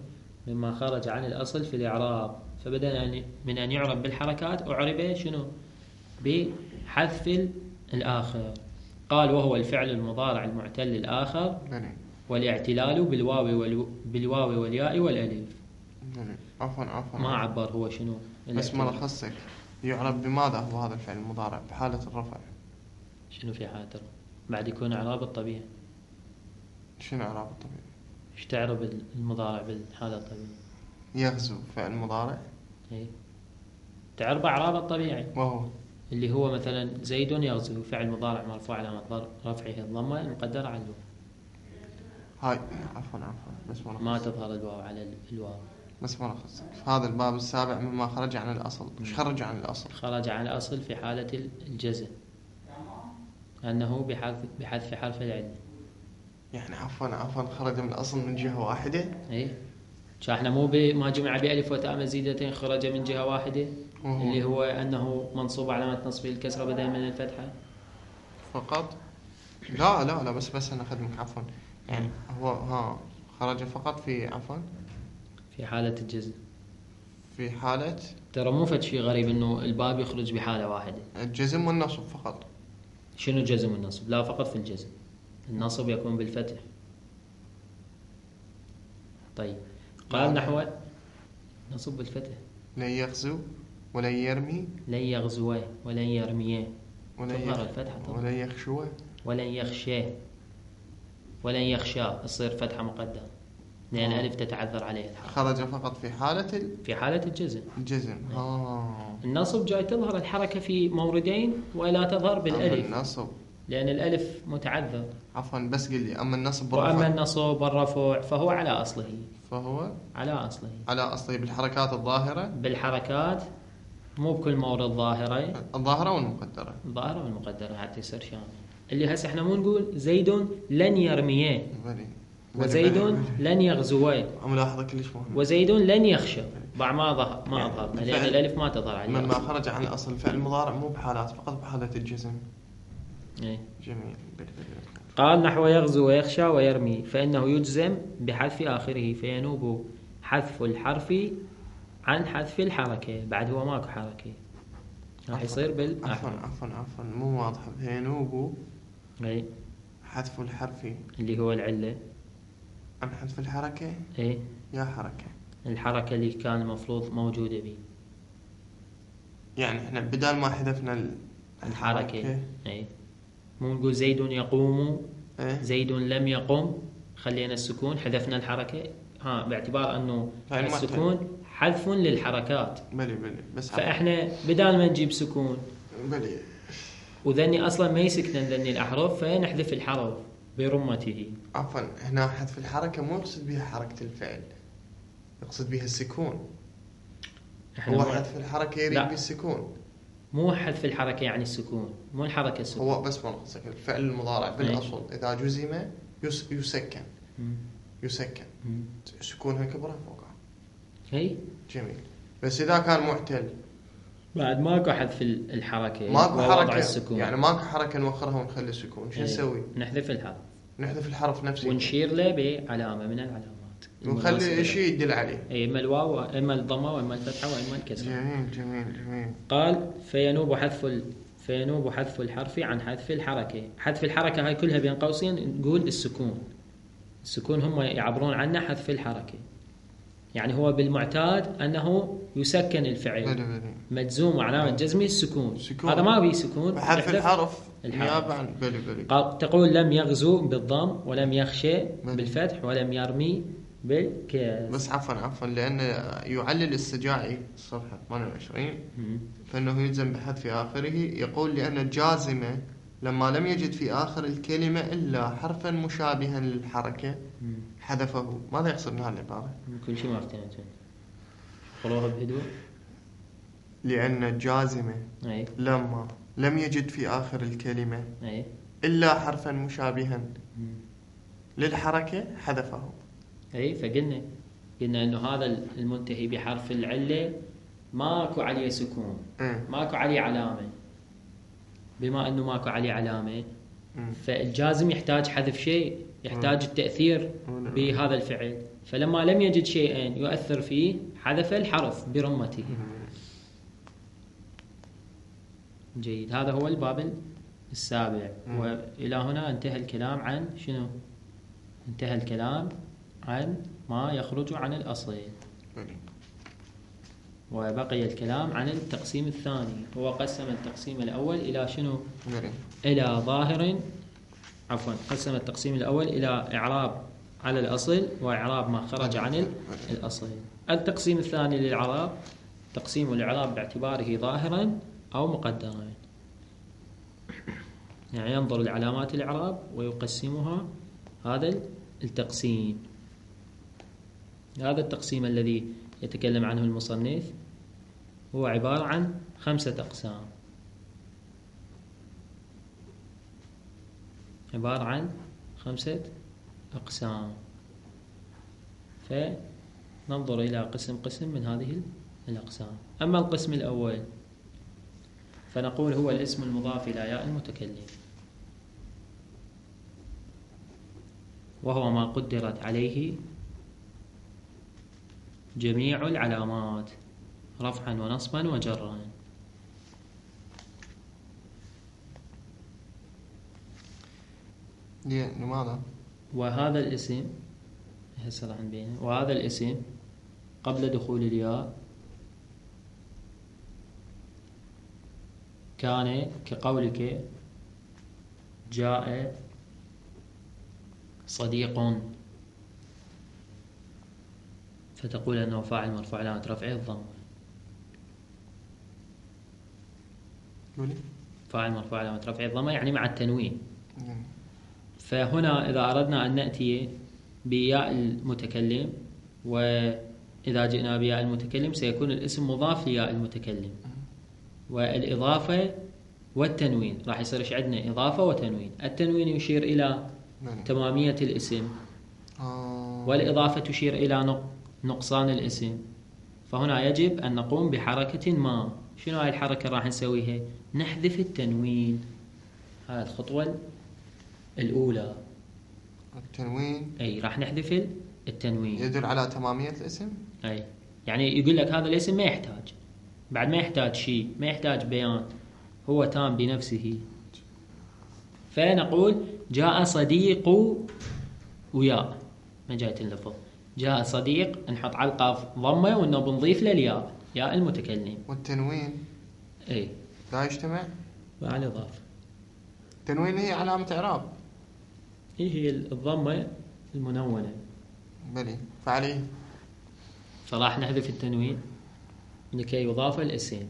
مما خرج عن الأصل في الإعراب، فبدل من أن يعرب بالحركات أعرب شنو؟ بحذف الآخر. قال وهو الفعل المضارع المعتل الآخر والاعتلال بالواو والو... بالواو والياء والألف. عفوا عفوا ما عبر هو شنو بس ما لخصك. يعرب بماذا هو هذا الفعل المضارع؟ بحالة الرفع. شنو في حالة الرفع؟ بعد يكون إعراب الطبيعي. شنو إعراب الطبيعي؟ ايش تعرب المضارع بالحالة الطبيعية؟ يغزو فعل مضارع. اي تعرب إعراب الطبيعي وهو اللي هو مثلا زيد يغزو فعل مضارع مرفوع علامة رفعه الضمة المقدرة على الواو. هاي عفوا عفوا بس ما, ما تظهر الواو على الواو. بس ما لخصك. في هذا الباب السابع مما خرج عن الأصل. مش خرج عن الأصل؟ خرج عن الأصل في حالة الجزم أنه بحذف بحذف حرف العلة. يعني عفوا عفوا خرج من الأصل من جهة واحدة. اي احنا مو ما جمع بألف وتاء مزيدتين خرج من جهة واحدة أوه. اللي هو أنه منصوب علامة نصبه الكسرة بدلا من الفتحة فقط. لا لا لا بس بس أنا أخدمك عفوا يعني هو ها خرج فقط في عفوا في حالة الجزم. في حالة ترى مو فد شيء غريب إنه الباب يخرج بحالة واحدة. الجزم والنصب فقط. شنو الجزم والنصب؟ لا فقط في الجزم. النصب يكون بالفتح. طيب قال نحو نصب بالفتح. لن يغزو ولن يرمي. لن يغزوه ولن يرميه. تظهر الفتحة. ولن يخشوه ولن يخشاه ولن يخشى تصير فتحة مقدرة لأن ألف تتعذر عليه الحرف. خرج فقط في حالة ال... في حالة الجزم. الجزم. آه. النصب جاي تظهر الحركة في موردين ولا تظهر بالألف. النصب لأن الألف متعذر. عفوا بس قل لي أما النصب والرفع. وأما النصب والرفع فهو على أصله. فهو على أصله. على أصله بالحركات الظاهرة. بالحركات مو بكل مورد ظاهرة. الظاهرة والمقدرة. الظاهرة والمقدرة حتى يصير شامل. اللي هسه احنا مو نقول زيد لن يرميه وزيد لن يغزوه. ملاحظة كلش مهمة. وزيد لن يخشى. بعد ما ظهر ما أظهرنا لأن الألف ما تظهر عليه. من ما خرج عن الأصل الفعل المضارع مو بحالات فقط بحالة الجزم. ايه. جميل. قال نحو يغزو ويخشى ويرمي فإنه يجزم بحذف آخره فينوب حذف الحرف عن حذف الحركة. بعد هو ماكو حركة راح يصير بال. عفوا عفوا عفوا مو واضحة. فينوب اي حذف الحرف اللي هو العلة عن حذف الحركة. اي يا حركة الحركة اللي كان المفروض موجودة به. يعني احنا بدال ما حذفنا الحركة اي مو نقول زيد يقوم. إيه؟ زيد لم يقم خلينا السكون حذفنا الحركة ها باعتبار انه السكون حذف للحركات. بلي بلي بس فاحنا بدال ما نجيب سكون بلي وذني اصلا ما يسكنن ذني الاحرف فنحذف الحرف برمته. عفوا هنا حذف الحركة مو يقصد بها حركة الفعل يقصد بها السكون. هو حذف الحركة يريد بالسكون. مو حذف الحركة يعني السكون مو الحركة السكون. هو بس ما نقصك الفعل المضارع بالأصل إذا جزم يس يسكن. مم. يسكن. مم. سكونها كبرها فوقها. هي جميل. بس إذا كان معتل بعد ماكو حذف الحركة ماكو حركة السكون. يعني ماكو حركة نوخرها ونخلي السكون شو نسوي؟ نحذف الحرف. نحذف الحرف نفسه ونشير له بعلامة من العلامات ونخلي شيء يدل عليه. اي اما الواو اما الضمه واما الفتحه واما الكسره. جميل جميل جميل. قال فينوب حذف ال... فينوب حذف الحرف عن حذف الحركه. حذف الحركه هاي كلها بين قوسين نقول السكون. السكون هم يعبرون عنه حذف الحركه. يعني هو بالمعتاد انه يسكن الفعل. بلي بلي. مجزوم وعلامه جزمه السكون. سكون. هذا ما بي سكون حذف الحرف نيابه عن بلي بلي. قال تقول لم يغزو بالضم ولم يخشى بالفتح ولم يرمي بالكاس. بس عفوا عفوا لأن يعلل السجاعي صفحة ثمانية وعشرين فإنه يلزم بحذف آخره. يقول لأن الجازمة لما لم يجد في آخر الكلمة إلا حرفا مشابها للحركة حذفه. ماذا يقصد من هذه العبارة؟ كل شيء ما افتنت قروها بهدوء. لأن الجازمة أي. لما لم يجد في آخر الكلمة أي. إلا حرفا مشابها للحركة حذفه. اي فقلنا قلنا انه هذا المنتهي بحرف العله ماكو عليه سكون. م. ماكو عليه علامه. بما انه ماكو عليه علامه م. فالجازم يحتاج حذف شيء يحتاج التأثير بهذا الفعل، فلما لم يجد شيئا يؤثر فيه حذف الحرف برمته. جيد، هذا هو الباب السابع. وإلى هنا انتهى الكلام عن شنو؟ انتهى الكلام عن ما يخرج عن الأصل، وبقي الكلام عن التقسيم الثاني. هو قسم التقسيم الأول إلى شنو؟ إلى ظاهر، عفوا قسم التقسيم الأول إلى إعراب على الأصل وإعراب ما خرج عن الأصل. التقسيم الثاني للإعراب تقسيم الإعراب باعتباره ظاهرا أو مقدرا، يعني ينظر لعلامات الإعراب ويقسمها. هذا التقسيم، هذا التقسيم الذي يتكلم عنه المصنف هو عبارة عن خمسة أقسام، عبارة عن خمسة أقسام. فننظر إلى قسم قسم من هذه الأقسام. أما القسم الأول فنقول هو الاسم المضاف إلى ياء المتكلم، وهو ما قدرت عليه جميع العلامات رفعا ونصبا وجرا. لماذا؟ وهذا الاسم هسه راح نبينه. وهذا الاسم قبل دخول الياء كان كقولك جاء صديق، فتقول أنه فاعل مرفوع علامة رفعه الضمة. فاعل مرفوع علامة رفعه الضمة يعني مع التنوين. فهنا إذا أردنا أن نأتي بياء المتكلم، وإذا جئنا بياء المتكلم سيكون الاسم مضاف لياء المتكلم، والإضافة والتنوين راح يصير إيش عندنا؟ إضافة وتنوين. التنوين يشير إلى تمامية الاسم، والإضافة تشير إلى نقصان الاسم. فهنا يجب أن نقوم بحركة ما. شنو هاي الحركة راح نسويها؟ نحذف التنوين. هاي الخطوة الأولى، التنوين. أي راح نحذف التنوين، يدل على تمامية الاسم. أي يعني يقول لك هذا الاسم ما يحتاج، بعد ما يحتاج شيء، ما يحتاج بيان، هو تام بنفسه. فنقول جاء صديق وياء، ما جاءت اللفظ جاء صديق، نحط على القاف ضمة وإنه بنضيف للياء ياء المتكلم. والتنوين اي لا يجتمع مع الإضافة. التنوين هي علامة إعراب. اي هي الضمة المنونة. بلي فعليه. فراح نحذف التنوين لكي يضاف الاسم.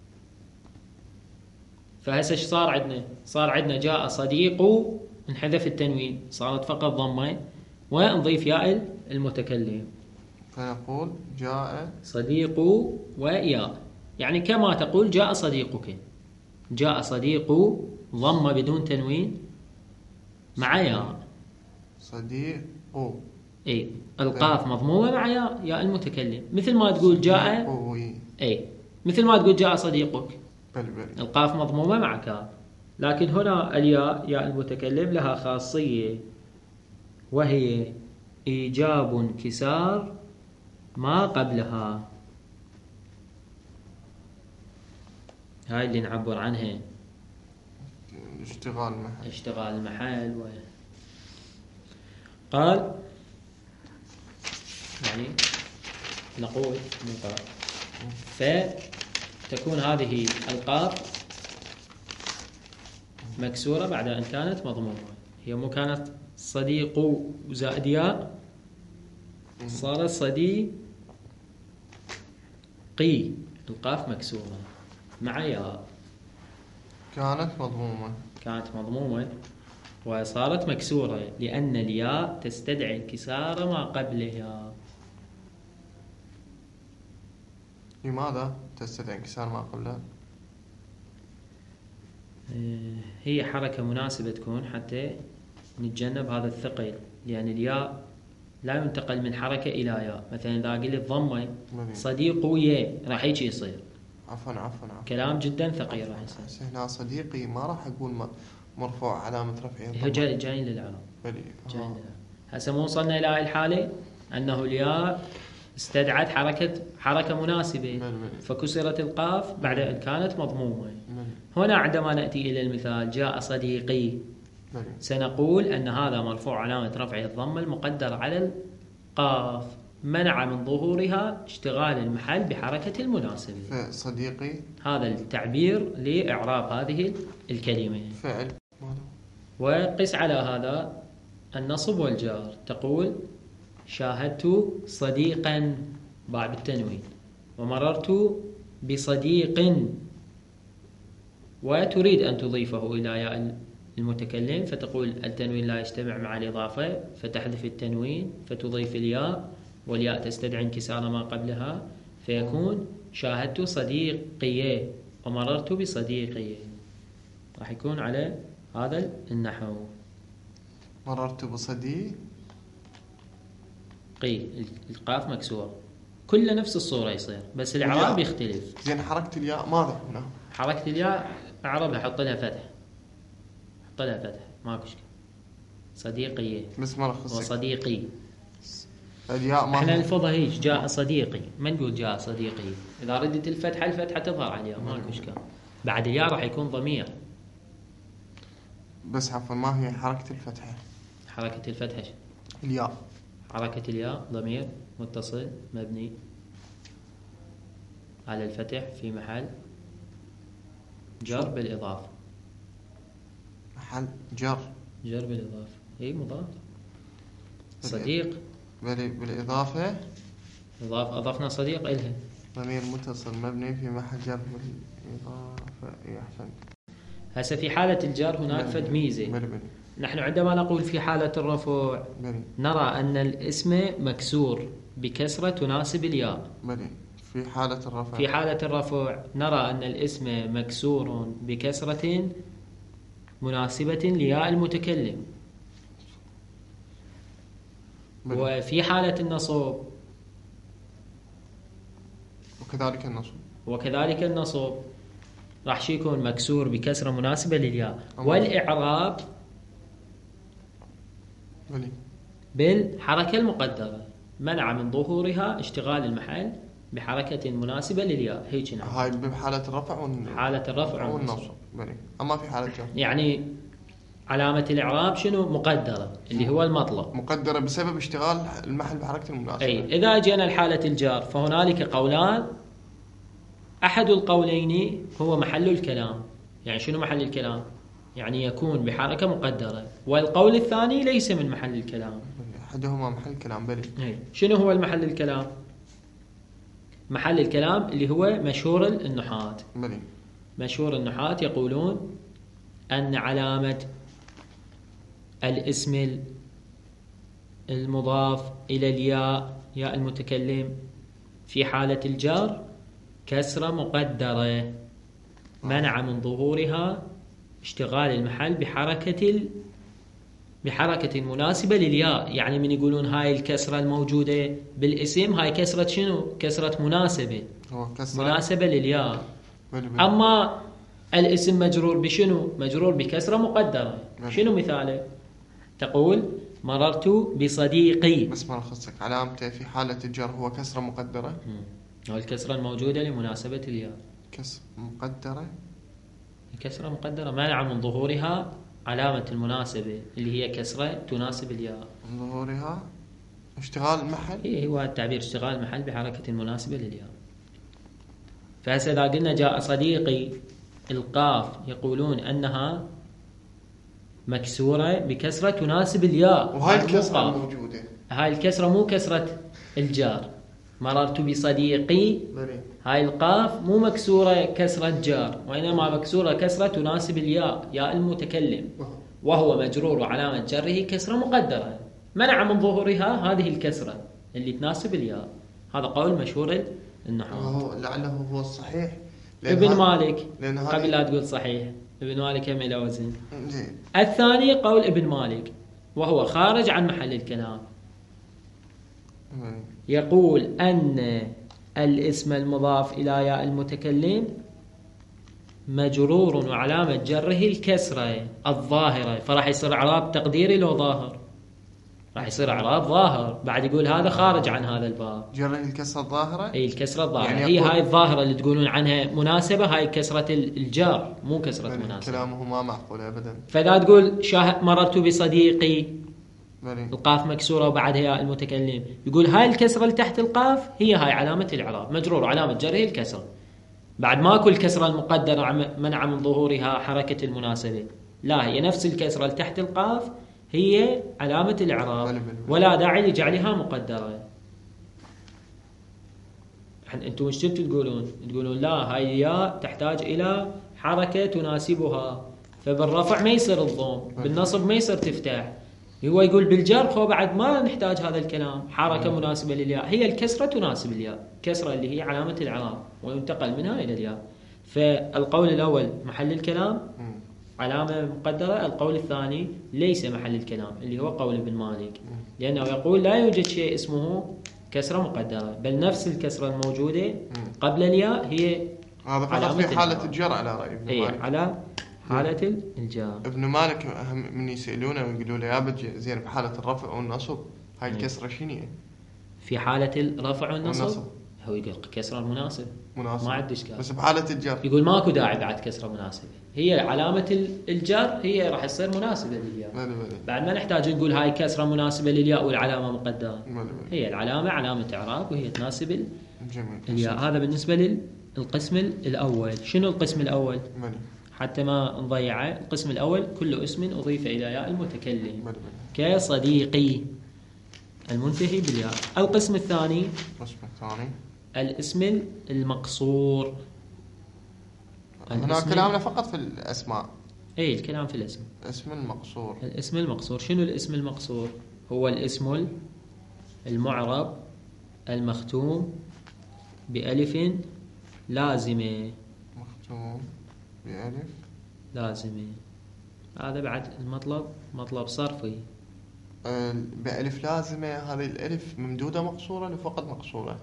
فهسه ايش صار عندنا؟ صار عندنا جاء صديق، انحذف التنوين، صارت فقط ضمة، ونضيف ياء المتكلم. فنقول جاء صديق وياء، يعني كما تقول جاء صديقك. جاء صديق ضمة بدون تنوين مع ياء. صديق اي القاف مضمومة مع ياء ياء المتكلم، مثل ما تقول جاء. اي مثل ما تقول جاء صديقك، بل بل. القاف مضمومة مع كاف. لكن هنا الياء ياء المتكلم لها خاصية، وهي إيجاب انكسار ما قبلها. هاي اللي نعبر عنها اشتغال محل. اشتغال المحل. و... قال يعني نقول نقال فتكون هذه القاف مكسورة بعد أن كانت مضمومة. هي مو كانت صديق وزائد ياء، صارت صديقي، القاف مكسورة مع ياء. كانت مضمومة كانت مضمومة وصارت مكسورة لأن الياء تستدعي انكسار ما قبلها. لماذا تستدعي انكسار ما قبلها؟ هي حركة مناسبة تكون حتى نتجنب هذا الثقل، لأن الياء لا ينتقل من حركة إلى ياء. مثلا إذا قلت ضمة صديق ويا راح يجي يصير عفوا عفوا عفوا كلام جدا ثقيل راح يصير. هنا صديقي ما راح أقول مرفوع علامة رفعه هي جاي جايين للعرب بلي. جيد. هسه مو وصلنا إلى هاي الحالة أنه الياء استدعت حركة حركة مناسبة فكسرت القاف بعد أن كانت مضمومة. هنا عندما نأتي إلى المثال جاء صديقي سنقول أن هذا مرفوع علامة رفعه الضمة المقدرة على القاف منع من ظهورها اشتغال المحل بحركة المناسبة. صديقي هذا التعبير لإعراب هذه الكلمة. فعل. وقس على هذا النصب والجار تقول شاهدت صديقا بعد التنوين ومررت بصديق وتريد أن تضيفه إلى ياء المتكلم فتقول التنوين لا يجتمع مع الإضافة فتحذف التنوين فتضيف الياء والياء تستدعي انكسار ما قبلها فيكون شاهدت صديقي ومررت بصديقي. راح يكون على هذا النحو مررت بصديقي القاف مكسور كل نفس الصورة يصير بس الإعراب يختلف. زين حركة الياء ماذا هنا؟ حركة الياء أعربها حط لها فتح حط لها فتح ماكو شيء صديقي بس ما رخصك وصديقي الياء ما احنا نلفظها هيك جاء صديقي ما نقول جاء صديقي. إذا ردت الفتحة الفتحة تظهر على الياء ماكو إشكال. بعد الياء راح يكون ضمير بس عفوا ما هي حركة الفتحة؟ حركة الفتحة الياء حركة الياء ضمير متصل مبني على الفتح في محل جر بالإضافة. محل جر جر بالإضافة اي مضاف صديق بل بالإضافة إضافة أضفنا صديق إلها ضمير متصل مبني في محل جر بالإضافة. اي أحسنت. هسه في حالة الجر هناك فد ميزة بل بل. نحن عندما نقول في حالة الرفع بل. نرى أن الاسم مكسور بكسرة تناسب الياء. بل. في حالة الرفع في حالة الرفع نرى أن الاسم مكسور بكسرة مناسبة لياء المتكلم. بل. وفي حالة النصب وكذلك النصب وكذلك النصب راح شي يكون مكسور بكسرة مناسبة للياء والإعراب بل. بالحركة المقدرة منع من ظهورها اشتغال المحل بحركة مناسبة للياء. هيك نعم. هاي بحالة الرفع والنصب. حالة الرفع والنصب. بل. أما في حالة الجر يعني علامة الإعراب شنو مقدرة اللي هو المطلب مقدرة بسبب اشتغال المحل بحركة المناسبة. أي إذا جينا لحالة الجار فهنالك قولان أحد القولين هو محل الكلام. يعني شنو محل الكلام؟ يعني يكون بحركة مقدرة والقول الثاني ليس من محل الكلام. أحدهما محل الكلام. بلي. أي. شنو هو المحل الكلام؟ محل الكلام اللي هو مشهور النحاة. بلي. مشهور النحاة يقولون أن علامة الاسم المضاف إلى الياء ياء المتكلم في حالة الجر كسرة مقدرة منع من ظهورها اشتغال المحل بحركة ال... بحركة مناسبة للياء. يعني من يقولون هاي الكسرة الموجودة بالاسم هاي كسرة شنو؟ كسرة مناسبة هو كسرة مناسبة للياء. بلي بلي. أما الاسم مجرور بشنو؟ مجرور بكسرة مقدرة. بلي. شنو مثاله؟ تقول مررت بصديقي بس ما رخصك علامته في حالة الجر هو كسرة مقدرة. هو الكسرة الموجودة لمناسبة الياء. كسرة مقدرة الكسرة مقدرة منع من ظهورها علامة المناسبة اللي هي كسرة تناسب الياء. من ظهورها اشتغال المحل. إيه هو التعبير اشتغال المحل بحركة مناسبة للياء. فهسه إذا قلنا جاء صديقي القاف يقولون أنها مكسورة بكسرة تناسب الياء. وهاي الكسرة الموجودة هاي الكسرة مو كسرة الجار. مررت بصديقي بلي. هاي القاف مو مكسورة كسرة جار وإنما مكسورة كسرة تناسب الياء ياء المتكلم وهو مجرور وعلامة جره كسرة مقدرة منع من ظهورها هذه الكسرة اللي تناسب الياء. هذا قول مشهور النحو. لعله هو الصحيح. ابن مالك قبل لا هذه... تقول صحيح ابن مالك هم إلى وزن. الثاني قول ابن مالك وهو خارج عن محل الكلام. يقول أن الاسم المضاف إلى ياء المتكلم مجرور وعلامة جره الكسرة الظاهرة، فراح يصير إعراب تقديري لو ظاهر، راح يصير إعراب ظاهر. بعد يقول هذا خارج عن هذا الباب. جره الكسرة الظاهرة، اي الكسرة الظاهرة يعني هي يقول- هاي الظاهرة اللي تقولون عنها مناسبة، هاي كسرة الجار مو كسرة بلي مناسبة. كلامه ما معقول ابدا. فإذا تقول شاه مررت بصديقي، بلي القاف مكسورة وبعدها ياء المتكلم، يقول هاي الكسرة اللي تحت القاف هي هاي علامة الإعراب، مجرور علامة جره الكسرة. بعد ماكو الكسرة المقدرة عم- منع من ظهورها حركة المناسبة، لا هي نفس الكسرة اللي تحت القاف هي علامة الإعراب، بلي بلي. ولا داعي لجعلها مقدرة. انتم ايش تقولون؟ تقولون لا هاي الياء تحتاج الى حركة تناسبها، فبالرفع ما يصير الضم، بالنصب ما يصير تفتح. هو يقول بالجر خو بعد ما نحتاج هذا الكلام، حركة مناسبة للياء هي الكسرة تناسب الياء، كسرة اللي هي علامة الإعراب وينتقل منها إلى الياء. فالقول الأول محل الكلام مم. علامة مقدرة، القول الثاني ليس محل الكلام اللي هو قول ابن مالك، لأنه يقول لا يوجد شيء اسمه كسرة مقدرة، بل نفس الكسرة الموجودة قبل الياء هي هذا فقط علامة في حالة الإعراب. الجر على رأي ابن هي مالك. على حالة الجار. ابن مالك هم- من يسألونه ويقولوا له يا بج زين بحالة الرفع والنصب هاي مم. الكسرة شنو هي؟ في حالة الرفع والنصب والنصب. هو يقول كسرة المناسب، مناسب. ما عنده إشكال. بس بحالة الجر يقول ماكو داعي بعد كسرة مناسبة، هي علامة ال- الجر هي راح تصير مناسبة للياء. بلي بلي بعد ما نحتاج نقول هاي كسرة مناسبة للياء والعلامة مقدرة، بلي بلي. هي العلامة علامة إعراب وهي تناسب ال- جميل. الياء. هذا بالنسبة للقسم الأول. شنو القسم الأول؟ بلي حتى ما نضيعه، القسم الأول كل اسم أضيف إلى ياء المتكلم بلي بلي. كصديقي المنتهي بالياء. القسم الثاني القسم الثاني الاسم المقصور. هنا الاسم- كلامنا فقط في الأسماء. اي الكلام في الاسم. اسم المقصور. الاسم المقصور شنو الاسم المقصور؟ هو الاسم المعرب المختوم بألف لازمة. مختوم بألف. لازمة هذا بعد المطلب مطلب صرفي. آه، بألف لازمة، هذه الألف ممدودة مقصورة ولا فقط مقصورة؟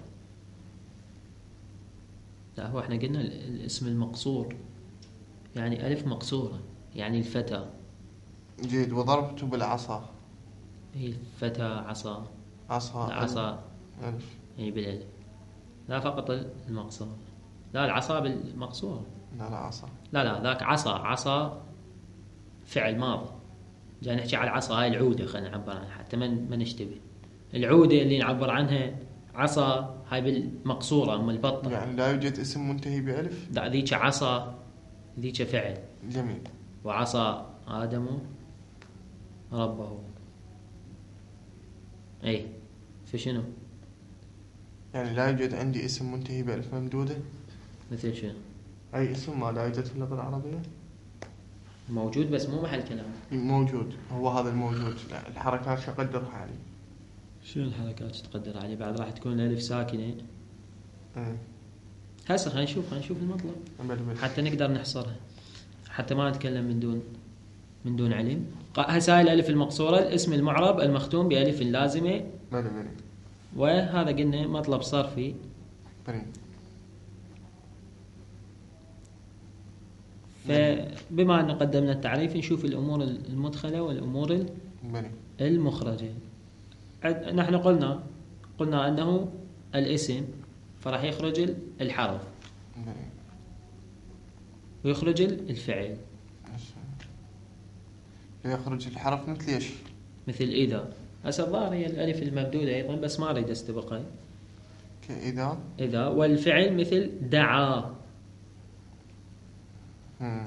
لا هو احنا قلنا ال- الاسم المقصور يعني ألف مقصورة، يعني الفتى. جيد. وضربته بالعصا. هي الفتى عصا. عصا. العصا ألف. هي بالألف، لا فقط المقصور، لا العصا بالمقصور. لا لا عصا. لا لا ذاك عصا، عصا فعل ماضي. جاي نحكي على العصا هاي العودة، خلينا نعبر عنها حتى ما ما نشتبه. العودة اللي نعبر عنها عصا هاي بالمقصورة، أما البطة يعني لا يوجد اسم منتهي بألف. لا ذيك عصا، ذيك فعل. جميل. وعصى آدم ربه. اي فشنو؟ يعني لا يوجد عندي اسم منتهي بألف ممدودة. مثل شنو؟ أي اسم ما لا يوجد في اللغة العربية؟ موجود بس مو محل كلام. موجود، هو هذا الموجود. لا، الحركات شو أقدرها عليه؟ شنو الحركات تقدر عليه؟ بعد راح تكون الألف ساكنة. إيه. هسه خلينا نشوف خلينا نشوف المطلب بلي بلي. حتى نقدر نحصرها، حتى ما نتكلم من دون من دون علم. هسه هاي الألف المقصورة الاسم المعرب المختوم بألف لازمة، بلي بلي. وهذا قلنا مطلب صرفي. بلي. فبما أن قدمنا التعريف نشوف الأمور المدخلة والأمور بلي. المخرجة. عد- نحن قلنا قلنا أنه الاسم فراح يخرج الحرف بلي. ويخرج الفعل، يخرج الحرف مثل ايش؟ مثل إذا. هسه الظاهر هي الألف الممدودة أيضا بس ما أريد أستبقها. كإذا. إذا. والفعل مثل دعا. مم.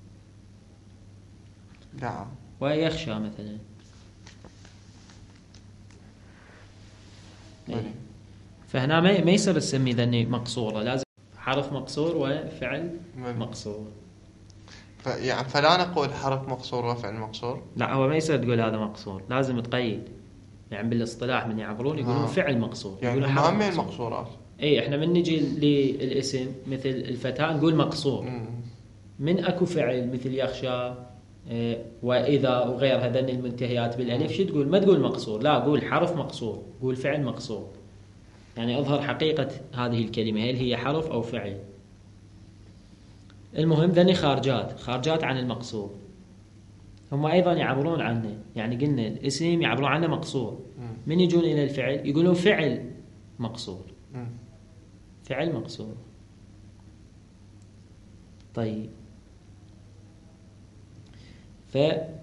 دعا. ويخشى مثلا. بلي. فهنا ما ما يصير تسمي ذني مقصورة، لازم حرف مقصور وفعل بلي. مقصور. ف... يعني فلا نقول حرف مقصور وفعل مقصور. لا هو ما يصير تقول هذا مقصور، لازم تقيد. يعني بالاصطلاح من يعبرون يقولون آه. فعل مقصور، يعني يقولون حرف همين مقصور. مقصورات. اي احنا من نجي للاسم مثل الفتاة نقول مقصور. مم. من اكو فعل مثل يخشى إيه، واذا وغير هذين المنتهيات بالالف شو تقول؟ ما تقول مقصور، لا قول حرف مقصور، قول فعل مقصور. يعني اظهر حقيقة هذه الكلمة، هل هي حرف او فعل. المهم ذني خارجات خارجات عن المقصور، هم أيضا يعبرون عنه، يعني قلنا الاسم يعبرون عنه مقصور. من يجون إلى الفعل يقولون فعل مقصور، فعل مقصور. طيب ف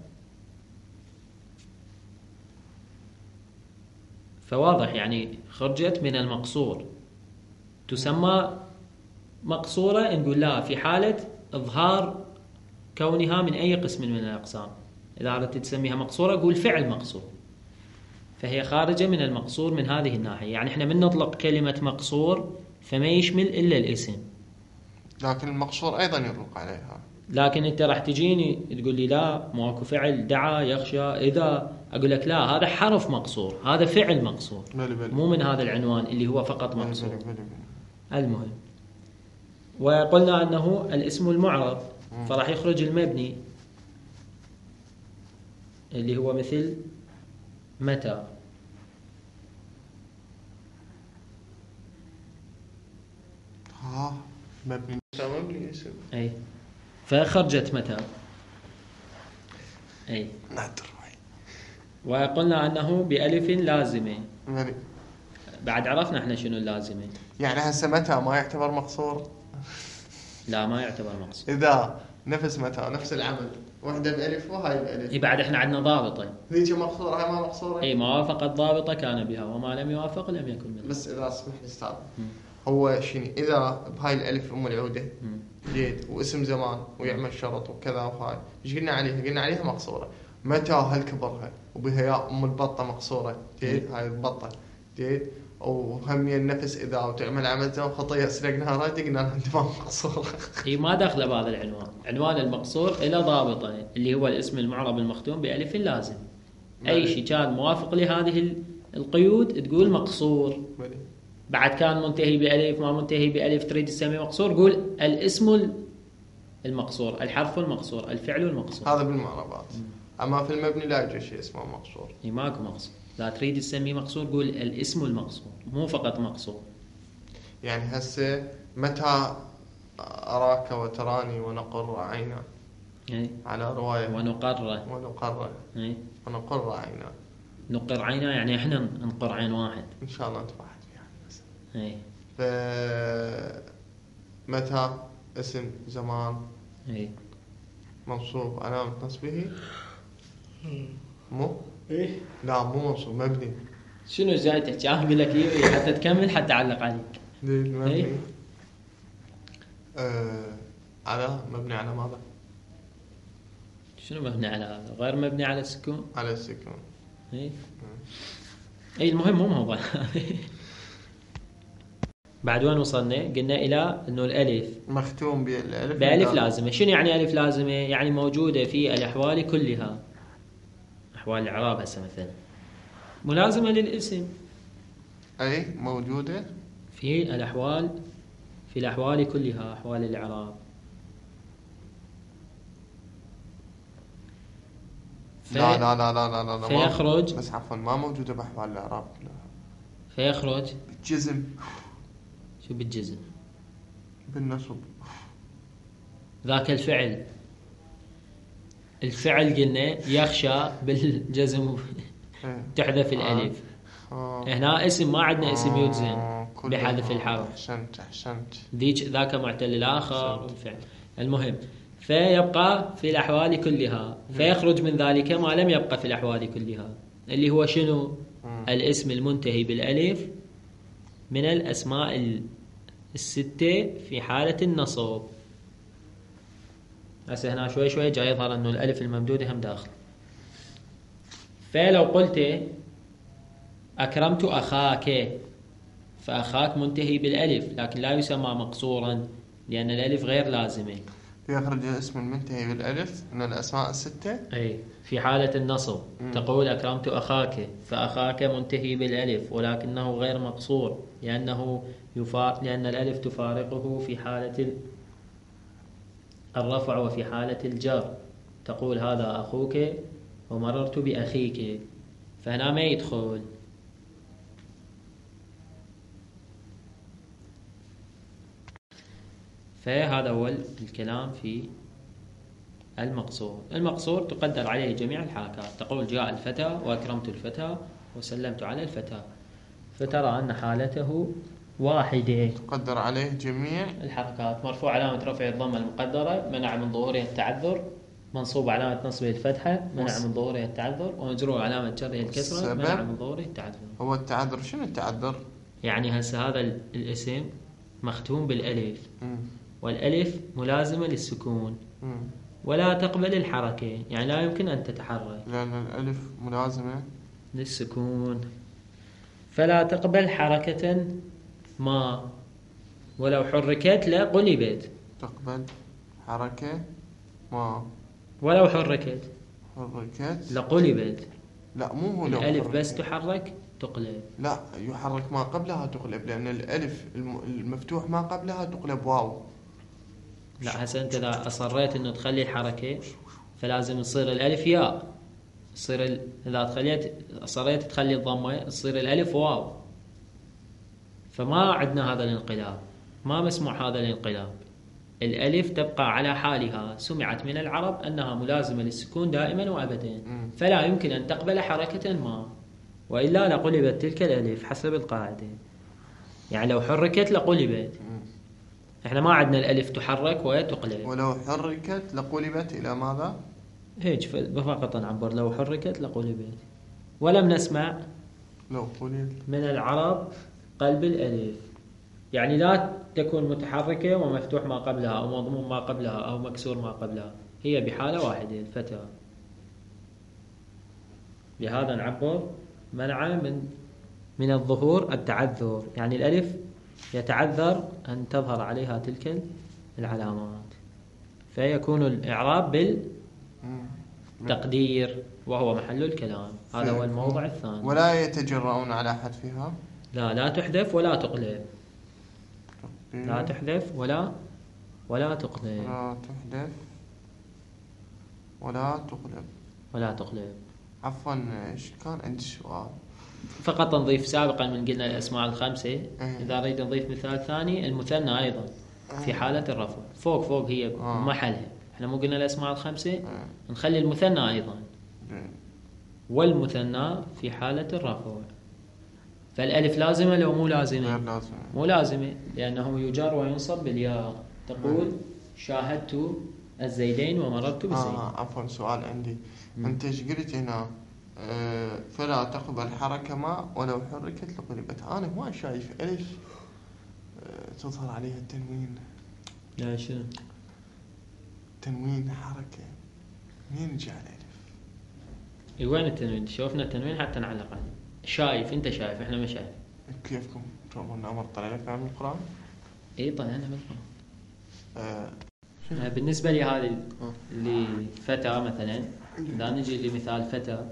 فواضح يعني خرجت من المقصور تسمى مقصورة، نقول لها في حالة إظهار كونها من أي قسم من الأقسام. إذا أردت تسميها مقصورة قول فعل مقصور، فهي خارجة من المقصور من هذه الناحية. يعني إحنا من نطلق كلمة مقصور فما يشمل إلا الاسم، لكن المقصور أيضا يطلق عليها. لكن أنت راح تجيني تقول لي لا ماكو فعل دعا يخشى إذا، أقول لك لا هذا حرف مقصور، هذا فعل مقصور، بلي بلي. مو من هذا العنوان اللي هو فقط مقصور. بلي بلي بلي. المهم، وقلنا أنه الاسم المعرب فراح يخرج المبني اللي هو مثل متى. ها مبني مبني اسم. أي فخرجت متى. أي نادر. وقلنا أنه بألف لازمة. بلي. بعد عرفنا احنا شنو اللازمة. يعني هسه متى ما يعتبر مقصور؟ لا ما يعتبر مقصور. إذا نفس متى نفس العمل وحدة بألف وهاي بألف. اي بعد احنا عندنا ضابطة. ذيك مقصورة هاي ما مقصورة. اي ما وافقت ضابطة كان بها، وما لم يوافق لم يكن منها. بس إذا اسمح لي أستاذ، هو شنو إذا بهاي الألف أم العودة جيد واسم زمان ويعمل شرط وكذا وهاي، إيش قلنا عليها؟ قلنا عليها مقصورة. متى هالكبرها وبها يا أم البطة مقصورة جيد، هاي البطة جيد، وهم النفس إذا وتعمل عمل زمان خطية سرقناها رايدي قلنا لها أنت ما مقصورة. اي ما دخل بهذا العنوان، عنوان المقصور إلى ضابطة اللي هو الاسم المعرب المختوم بألف لازم. أي شيء كان موافق لهذه القيود تقول مقصور. بلي. بعد كان منتهي بألف ما منتهي بألف تريد تسميه مقصور قول الاسم المقصور، الحرف المقصور، الفعل المقصور. هذا بالمعربات. أما في المبني لا يوجد شيء اسمه مقصور. اي ماكو مقصور، لا تريد تسميه مقصور قول الاسم المقصور، مو فقط مقصور. يعني هسه متى أراك وتراني ونقر عينا. اي على رواية ونقر. ونقر. اي ونقر عينا. نقر عينا يعني احنا نقر عين واحد. إن شاء الله أنت واحد فيها. اي ف متى اسم زمان اي منصوب علامة نصبه مو ايه لا مو منصوب مبني. شنو جاي تحكي؟ اقول لك ايه حتى تكمل حتى اعلق عليك. مبني إيه؟ آه على مبني على ماذا؟ شنو مبني على غير مبني على السكون؟ على السكون. اي اي المهم مو موضوع. بعد وين وصلنا؟ قلنا الى انه الالف مختوم بالالف بألف لازمة. شنو يعني ألف لازمة؟ يعني موجودة في الأحوال كلها، أحوال الإعراب هسه مثلا ملازمة للاسم. أي موجودة في الأحوال، في الأحوال كلها أحوال الإعراب. في لا لا لا لا لا لا فيخرج، بس عفوا ما موجودة بأحوال الإعراب كلها. فيخرج بالجزم. شو بالجزم؟ بالنصب. ذاك الفعل، الفعل قلنا يخشى بالجزم تحذف الألف. آه. هنا اسم ما عندنا اسم يجزم آه. بحذف الحرف. أحسنت أحسنت. ذيك ذاك معتل الآخر والفعل. المهم فيبقى في الأحوال كلها، فيخرج من ذلك ما لم يبقى في الأحوال كلها اللي هو شنو؟ الاسم المنتهي بالألف من الأسماء الستة في حالة النصب. هسه هنا شوي شوي جاي يظهر أنه الألف الممدودة هم داخل. فلو قلت أكرمت أخاك، فأخاك منتهي بالألف لكن لا يسمى مقصورا لأن الألف غير لازمة. يخرج اسم المنتهي بالألف من الأسماء الستة أي في حالة النصب. مم. تقول أكرمت أخاك، فأخاك منتهي بالألف ولكنه غير مقصور لأنه يفا... لأن الألف تفارقه في حالة الرفع وفي حالة الجر. تقول هذا أخوك ومررت بأخيك، فهنا ما يدخل. فهذا هو الكلام في المقصور. المقصور تقدر عليه جميع الحركات، تقول جاء الفتى وأكرمت الفتى وسلمت على الفتى، فترى أن حالته واحدة. تقدر عليه جميع الحركات. مرفوع علامة رفع الضمة المقدرة منع من ظهورها التعذر، منصوب علامة نصبه الفتحة منع من ظهورها التعذر، ومجرور علامة جره الكسرة منع من ظهوره التعذر. هو التعذر شنو التعذر؟ يعني هسه هذا الاسم مختوم بالألف، مم. والألف ملازمة للسكون مم. ولا تقبل الحركة، يعني لا يمكن أن تتحرك لأن الألف ملازمة للسكون، فلا تقبل حركة ما، ولو حركت لقلبت. تقبل حركة ما ولو حركت حركت لقلبت. لا مو هو لو الألف حركت. بس تحرك تقلب. لا يحرك ما قبلها تقلب، لأن الألف الم- المفتوح ما قبلها تقلب واو. لا هسه أنت إذا أصريت إنه تخلي الحركة فلازم تصير الألف ياء، تصير ال... إذا تخليت أصريت تخلي الضمة تصير الألف واو، فما عندنا هذا الانقلاب، ما مسموح هذا الانقلاب. الألف تبقى على حالها، سمعت من العرب أنها ملازمة للسكون دائما وأبدا، فلا يمكن أن تقبل حركة ما، وإلا لقلبت تلك الألف حسب القاعدة. يعني لو حركت لقلبت، احنا ما عندنا الألف تحرك وتقلب. ولو حركت لقلبت إلى ماذا؟ هيك فقط نعبر لو حركت لقلبت. ولم نسمع لو قلب من العرب قلب الألف، يعني لا تكون متحركة ومفتوح ما قبلها أو مضموم ما قبلها أو مكسور ما قبلها، هي بحالة واحدة الفتى. لهذا نعبر منع من من الظهور التعذر، يعني الألف يتعذر أن تظهر عليها تلك العلامات، فيكون الإعراب بالتقدير وهو محل الكلام. هذا هو الموضع الثاني. ولا يتجرؤون على حذفها. لا لا تحذف ولا تقلب. لا تحذف ولا ولا تقلب. لا تحذف ولا تقلب. ولا تقلب. عفوا ايش كان عندي سؤال؟ فقط نضيف سابقا من قلنا الأسماء الخمسة. أه. إذا نريد نضيف مثال ثاني، المثنى أيضا في حالة الرفع فوق فوق هي أه. محلها، احنا مو قلنا الأسماء الخمسة. أه. نخلي المثنى أيضا أه. والمثنى في حالة الرفع. فالألف لازمة لو مو لازمة؟ غير لازمة. مو لازمة، لأنه يجر وينصب بالياء. تقول شاهدت الزيدين ومررت بالزيدين. آه عفوا سؤال عندي. م. أنت ايش قلت هنا؟ أه فلا تقبل حركة ما ولو حركت لقلبت. أنا ما شايف ألف أه تظهر عليها التنوين. لا شو تنوين حركة مين جاء الألف؟ إيه وين التنوين؟ شوفنا التنوين حتى نعلق عليه. شايف أنت شايف، إحنا ما شايف. كيفكم؟ ترون أمر طلع لك من القرآن؟ إيه طلعنا من القرآن. آه. بالنسبة لهذه لفتى مثلا، إذا نجي لمثال فتى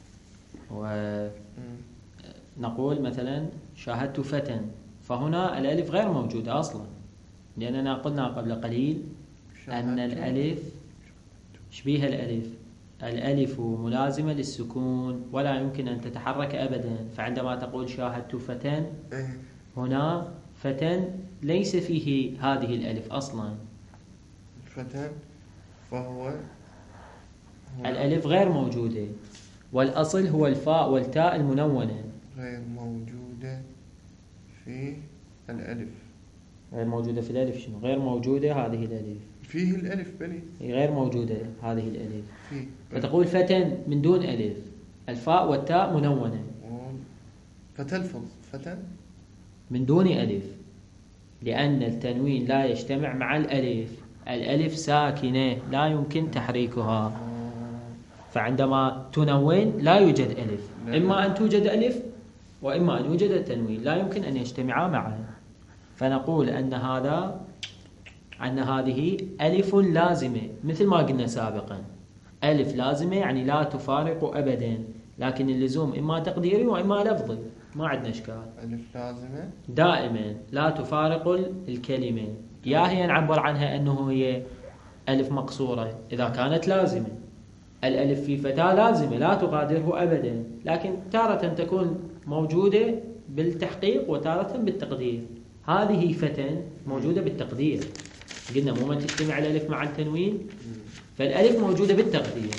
ونقول مثلا شاهدت فتى، فهنا الألف غير موجودة أصلا، لأننا قلنا قبل قليل أن الألف شبيه الألف، الألف ملازمة للسكون ولا يمكن أن تتحرك أبدا. فعندما تقول شاهدت فتى هنا فتى ليس فيه هذه الألف أصلا. فتى فهو الألف غير موجودة، والأصل هو الفاء والتاء المنونة. غير موجودة في الألف. غير موجودة في الألف شنو؟ غير موجودة هذه الألف. فيه الألف بلي. غير موجودة هذه الألف. فيه. فتقول فتى من دون ألف، الفاء والتاء منونة. فتلفظ فتى من دون ألف، لأن التنوين لا يجتمع مع الألف. الألف ساكنة لا يمكن تحريكها، فعندما تنون لا يوجد ألف، إما أن توجد ألف وإما أن يوجد التنوين، لا يمكن أن يجتمعا معا. فنقول أن هذا أن هذه ألف لازمة، مثل ما قلنا سابقا ألف لازمة يعني لا تفارق أبدا، لكن اللزوم إما تقديري وإما لفظي، ما عندنا إشكال. ألف لازمة دائما لا تفارق الكلمة، يا هي نعبر عنها أنه هي ألف مقصورة إذا كانت لازمة. الألف في فتاة لازمة لا تغادره أبدا، لكن تارة تكون موجودة بالتحقيق وتارة بالتقدير. هذه فتى موجودة بالتقدير، قلنا مو من تجتمع الألف مع التنوين، فالألف موجودة بالتقدير.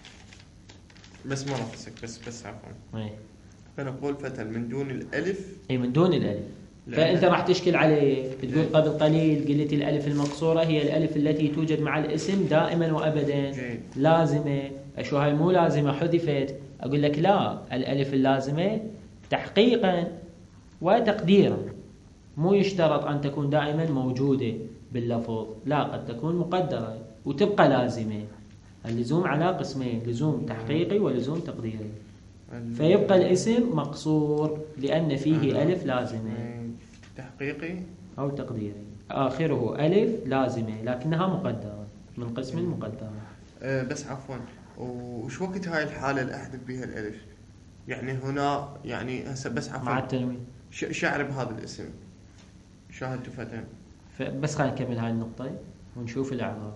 بس ما نفسك بس بس عفوا أي. فنقول فتى من دون الألف. أي من دون الألف. فأنت راح تشكل عليه تقول قبل قليل قلت الألف المقصورة هي الألف التي توجد مع الاسم دائما وأبدا جيد. لازمة. أشو هاي مو لازمة حذفت؟ أقول لك لا، الألف اللازمة تحقيقا وتقديرا مو يشترط أن تكون دائما موجودة باللفظ، لا قد تكون مقدرة وتبقى لازمة. اللزوم على قسمين، لزوم تحقيقي ولزوم تقديري. فيبقى الاسم مقصور لأن فيه ألف لازمة تحقيقي أو تقديري، آخره ألف لازمة لكنها مقدرة من قسم المقدرة. أه بس عفوا، وش وقت هاي الحالة اللي أحذف بها الألف؟ يعني هنا يعني هسه بس عفوا مع التنوين شعر بهذا الاسم شاهدت فتى. بس خلينا نكمل هاي النقطة ونشوف الإعراب.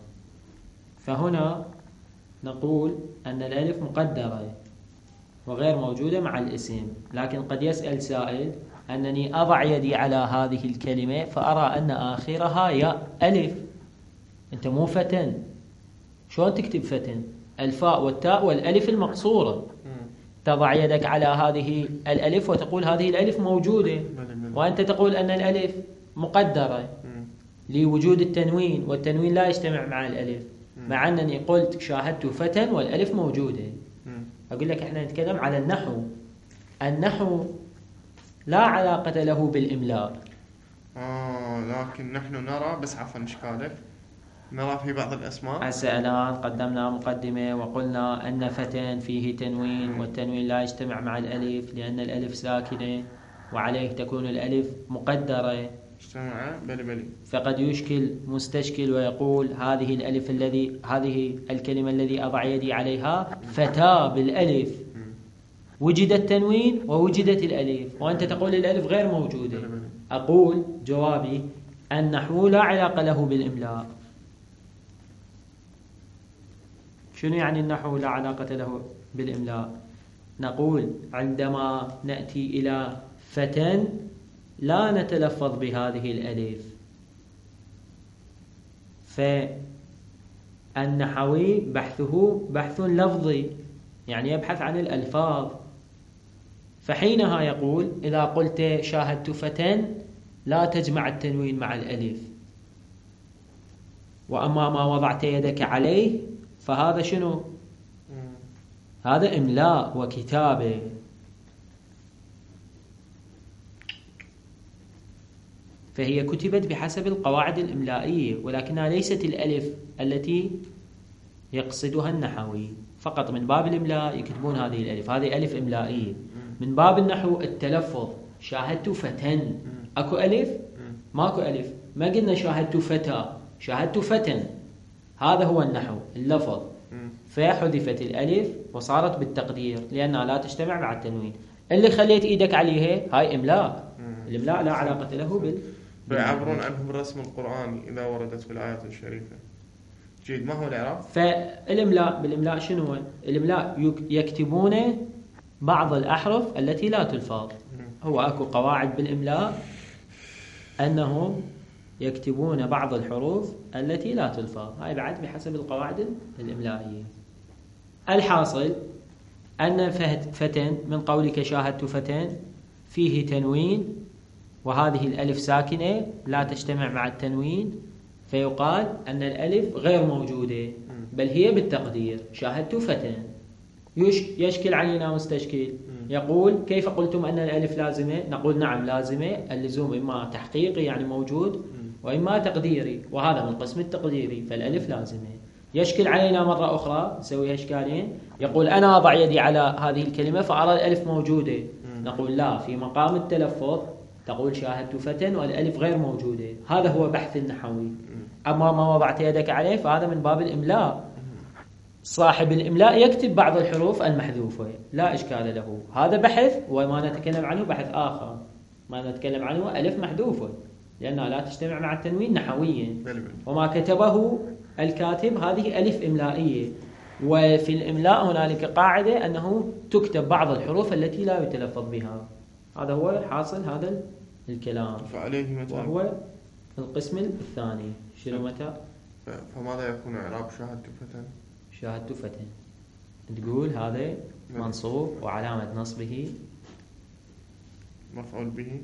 فهنا نقول أن الألف مقدرة وغير موجودة مع الاسم، لكن قد يسأل سائل أنني أضع يدي على هذه الكلمة فأرى أن آخرها يا ألف. أنت مو فتن، شلون تكتب فتن؟ الفاء والتاء والألف المقصورة. تضع يدك على هذه الألف وتقول هذه الألف موجودة، وأنت تقول أن الألف مقدرة لوجود التنوين، والتنوين لا يجتمع مع الألف، مع أنني قلت شاهدت فتى والألف موجودة. أقول لك إحنا نتكلم على النحو. النحو لا علاقة له بالإملاء. آه لكن نحن نرى بس عفوا إشكالك نرى في بعض الأسماء. هسه الآن قدمنا مقدمة وقلنا أن فتى فيه تنوين، والتنوين لا يجتمع مع الألف لأن الألف ساكنة وعليه تكون الألف مقدرة. اجتمع بلي بلي. فقد يشكل مستشكل ويقول هذه الألف الذي هذه الكلمة الذي أضع يدي عليها فتاة بالألف، وجد التنوين ووجدت الألف وأنت تقول الألف غير موجودة. أقول جوابي النحو لا علاقة له بالإملاء. شنو يعني النحو لا علاقة له بالإملاء؟ نقول عندما نأتي إلى فتى لا نتلفظ بهذه الألف، فالنحوي بحثه بحث لفظي، يعني يبحث عن الألفاظ. فحينها يقول إذا قلت شاهدت فتى لا تجمع التنوين مع الألف، وأما ما وضعت يدك عليه فهذا شنو؟ هذا إملاء وكتابة. فهي كتبت بحسب القواعد الإملائية، ولكنها ليست الألف التي يقصدها النحوي. فقط من باب الإملاء يكتبون هذه الألف، هذه ألف إملائية. من باب النحو التلفظ شاهدت فتى، أكو ألف؟ ماكو ألف. ما قلنا شاهدت فتى، شاهدت فتى. هذا هو النحو اللفظ. فحذفت الألف وصارت بالتقدير لأنها لا تجتمع مع التنوين. اللي خليت إيدك عليها هاي إملاء. الإملاء لا علاقة له بال فيعبرون عنه بالرسم القرآني إذا وردت في الآيات الشريفة. جيد. ما هو الإعراب؟ فالإملاء بالإملاء شنو هو؟ الإملاء يكتبون بعض الأحرف التي لا تلفظ. هو أكو قواعد بالإملاء أنهم يكتبون بعض الحروف التي لا تلفظ، هاي بعد بحسب القواعد الإملائية. الحاصل أن فتن من قولك شاهدت فتن فيه تنوين وهذه الألف ساكنة لا تجتمع مع التنوين، فيقال أن الألف غير موجودة بل هي بالتقدير شاهدت فتن. يشكل علينا مستشكل يقول كيف قلتم أن الألف لازمة؟ نقول نعم لازمة. اللزوم إما تحقيقي يعني موجود وإما تقديري، وهذا من قسم التقديري، فالألف لازمة. يشكل علينا مرة أخرى نسوي إشكالين، يقول أنا أضع يدي على هذه الكلمة فأرى الألف موجودة. نقول لا، في مقام التلفظ تقول شاهدت فتى والألف غير موجودة. هذا هو بحث النحوي. أما ما وضعت يدك عليه فهذا من باب الإملاء. صاحب الإملاء يكتب بعض الحروف المحذوفة لا إشكال له، هذا بحث وما نتكلم عنه بحث آخر. ما نتكلم عنه ألف محذوفة لأنها لا تجتمع مع التنوين نحويا، وما كتبه الكاتب هذه ألف إملائية. وفي الإملاء هنالك قاعدة أنه تكتب بعض الحروف التي لا يتلفظ بها. هذا هو حاصل هذا الكلام. فعليه مثلا وهو القسم الثاني شنو متى؟ ف- فماذا يكون إعراب شاهدت فتى؟ شاهدت فتى. تقول هذا منصوب وعلامة نصبه مفعول به.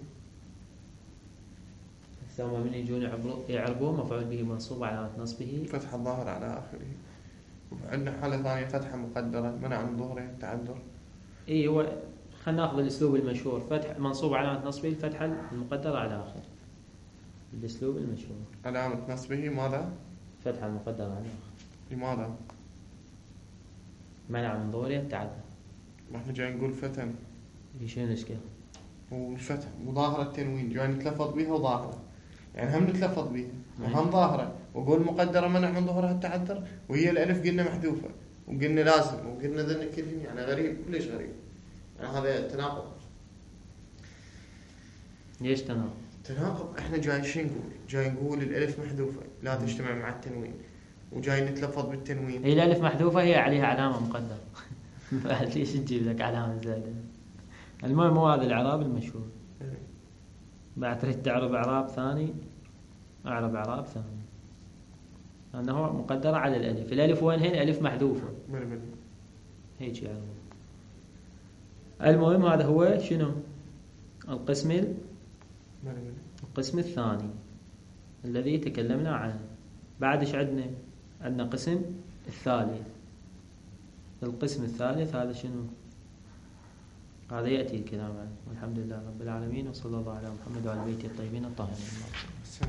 ثم من يجون يعربوه مفعول به منصوب وعلامة نصبه فتح الظاهر على آخره. وعندنا حالة ثانية فتحة مقدرة منع من ظهره التعذر. اي هو خلينا ناخذ الاسلوب المشهور، فتح منصوب علامة نصبه الفتحة المقدرة على آخر. الاسلوب المشهور علامة نصبه ماذا؟ فتحة المقدرة على آخر. لماذا؟ منع من ظهوره التعذر. ما احنا جاي نقول فتن. شنو الاشكال؟ والفتح وظاهرة التنوين جاي نتلفظ بها وظاهرة، يعني هم نتلفظ بها وهم ظاهرة، وقول مقدرة منع من ظهورها التعذر، وهي الألف قلنا محذوفة وقلنا لازم وقلنا ذن كلهم، يعني غريب كلش غريب. يعني هذا تناقض. ليش تناقض؟ تناقض. احنا جاي شو نقول؟ جاي نقول الألف محذوفة لا تجتمع مع التنوين، وجاي نتلفظ بالتنوين. هي الألف محذوفة هي عليها علامة مقدرة. بعد ليش تجيب لك علامة زائدة؟ المهم هو هذا الإعراب المشهور. بعد تريد تعرب إعراب ثاني، أعرب إعراب ثاني لأنه مقدرة على الألف. الألف وين هنا؟ ألف محذوفة هيك يعني. المهم هذا هو شنو؟ القسم ال... القسم الثاني الذي تكلمنا عنه. بعد ايش عندنا؟ عندنا قسم الثالث. القسم الثالث هذا شنو؟ هذا يأتي الكلام عنه. والحمد لله رب العالمين، وصلى الله على محمد وعلى بيته الطيبين الطاهرين.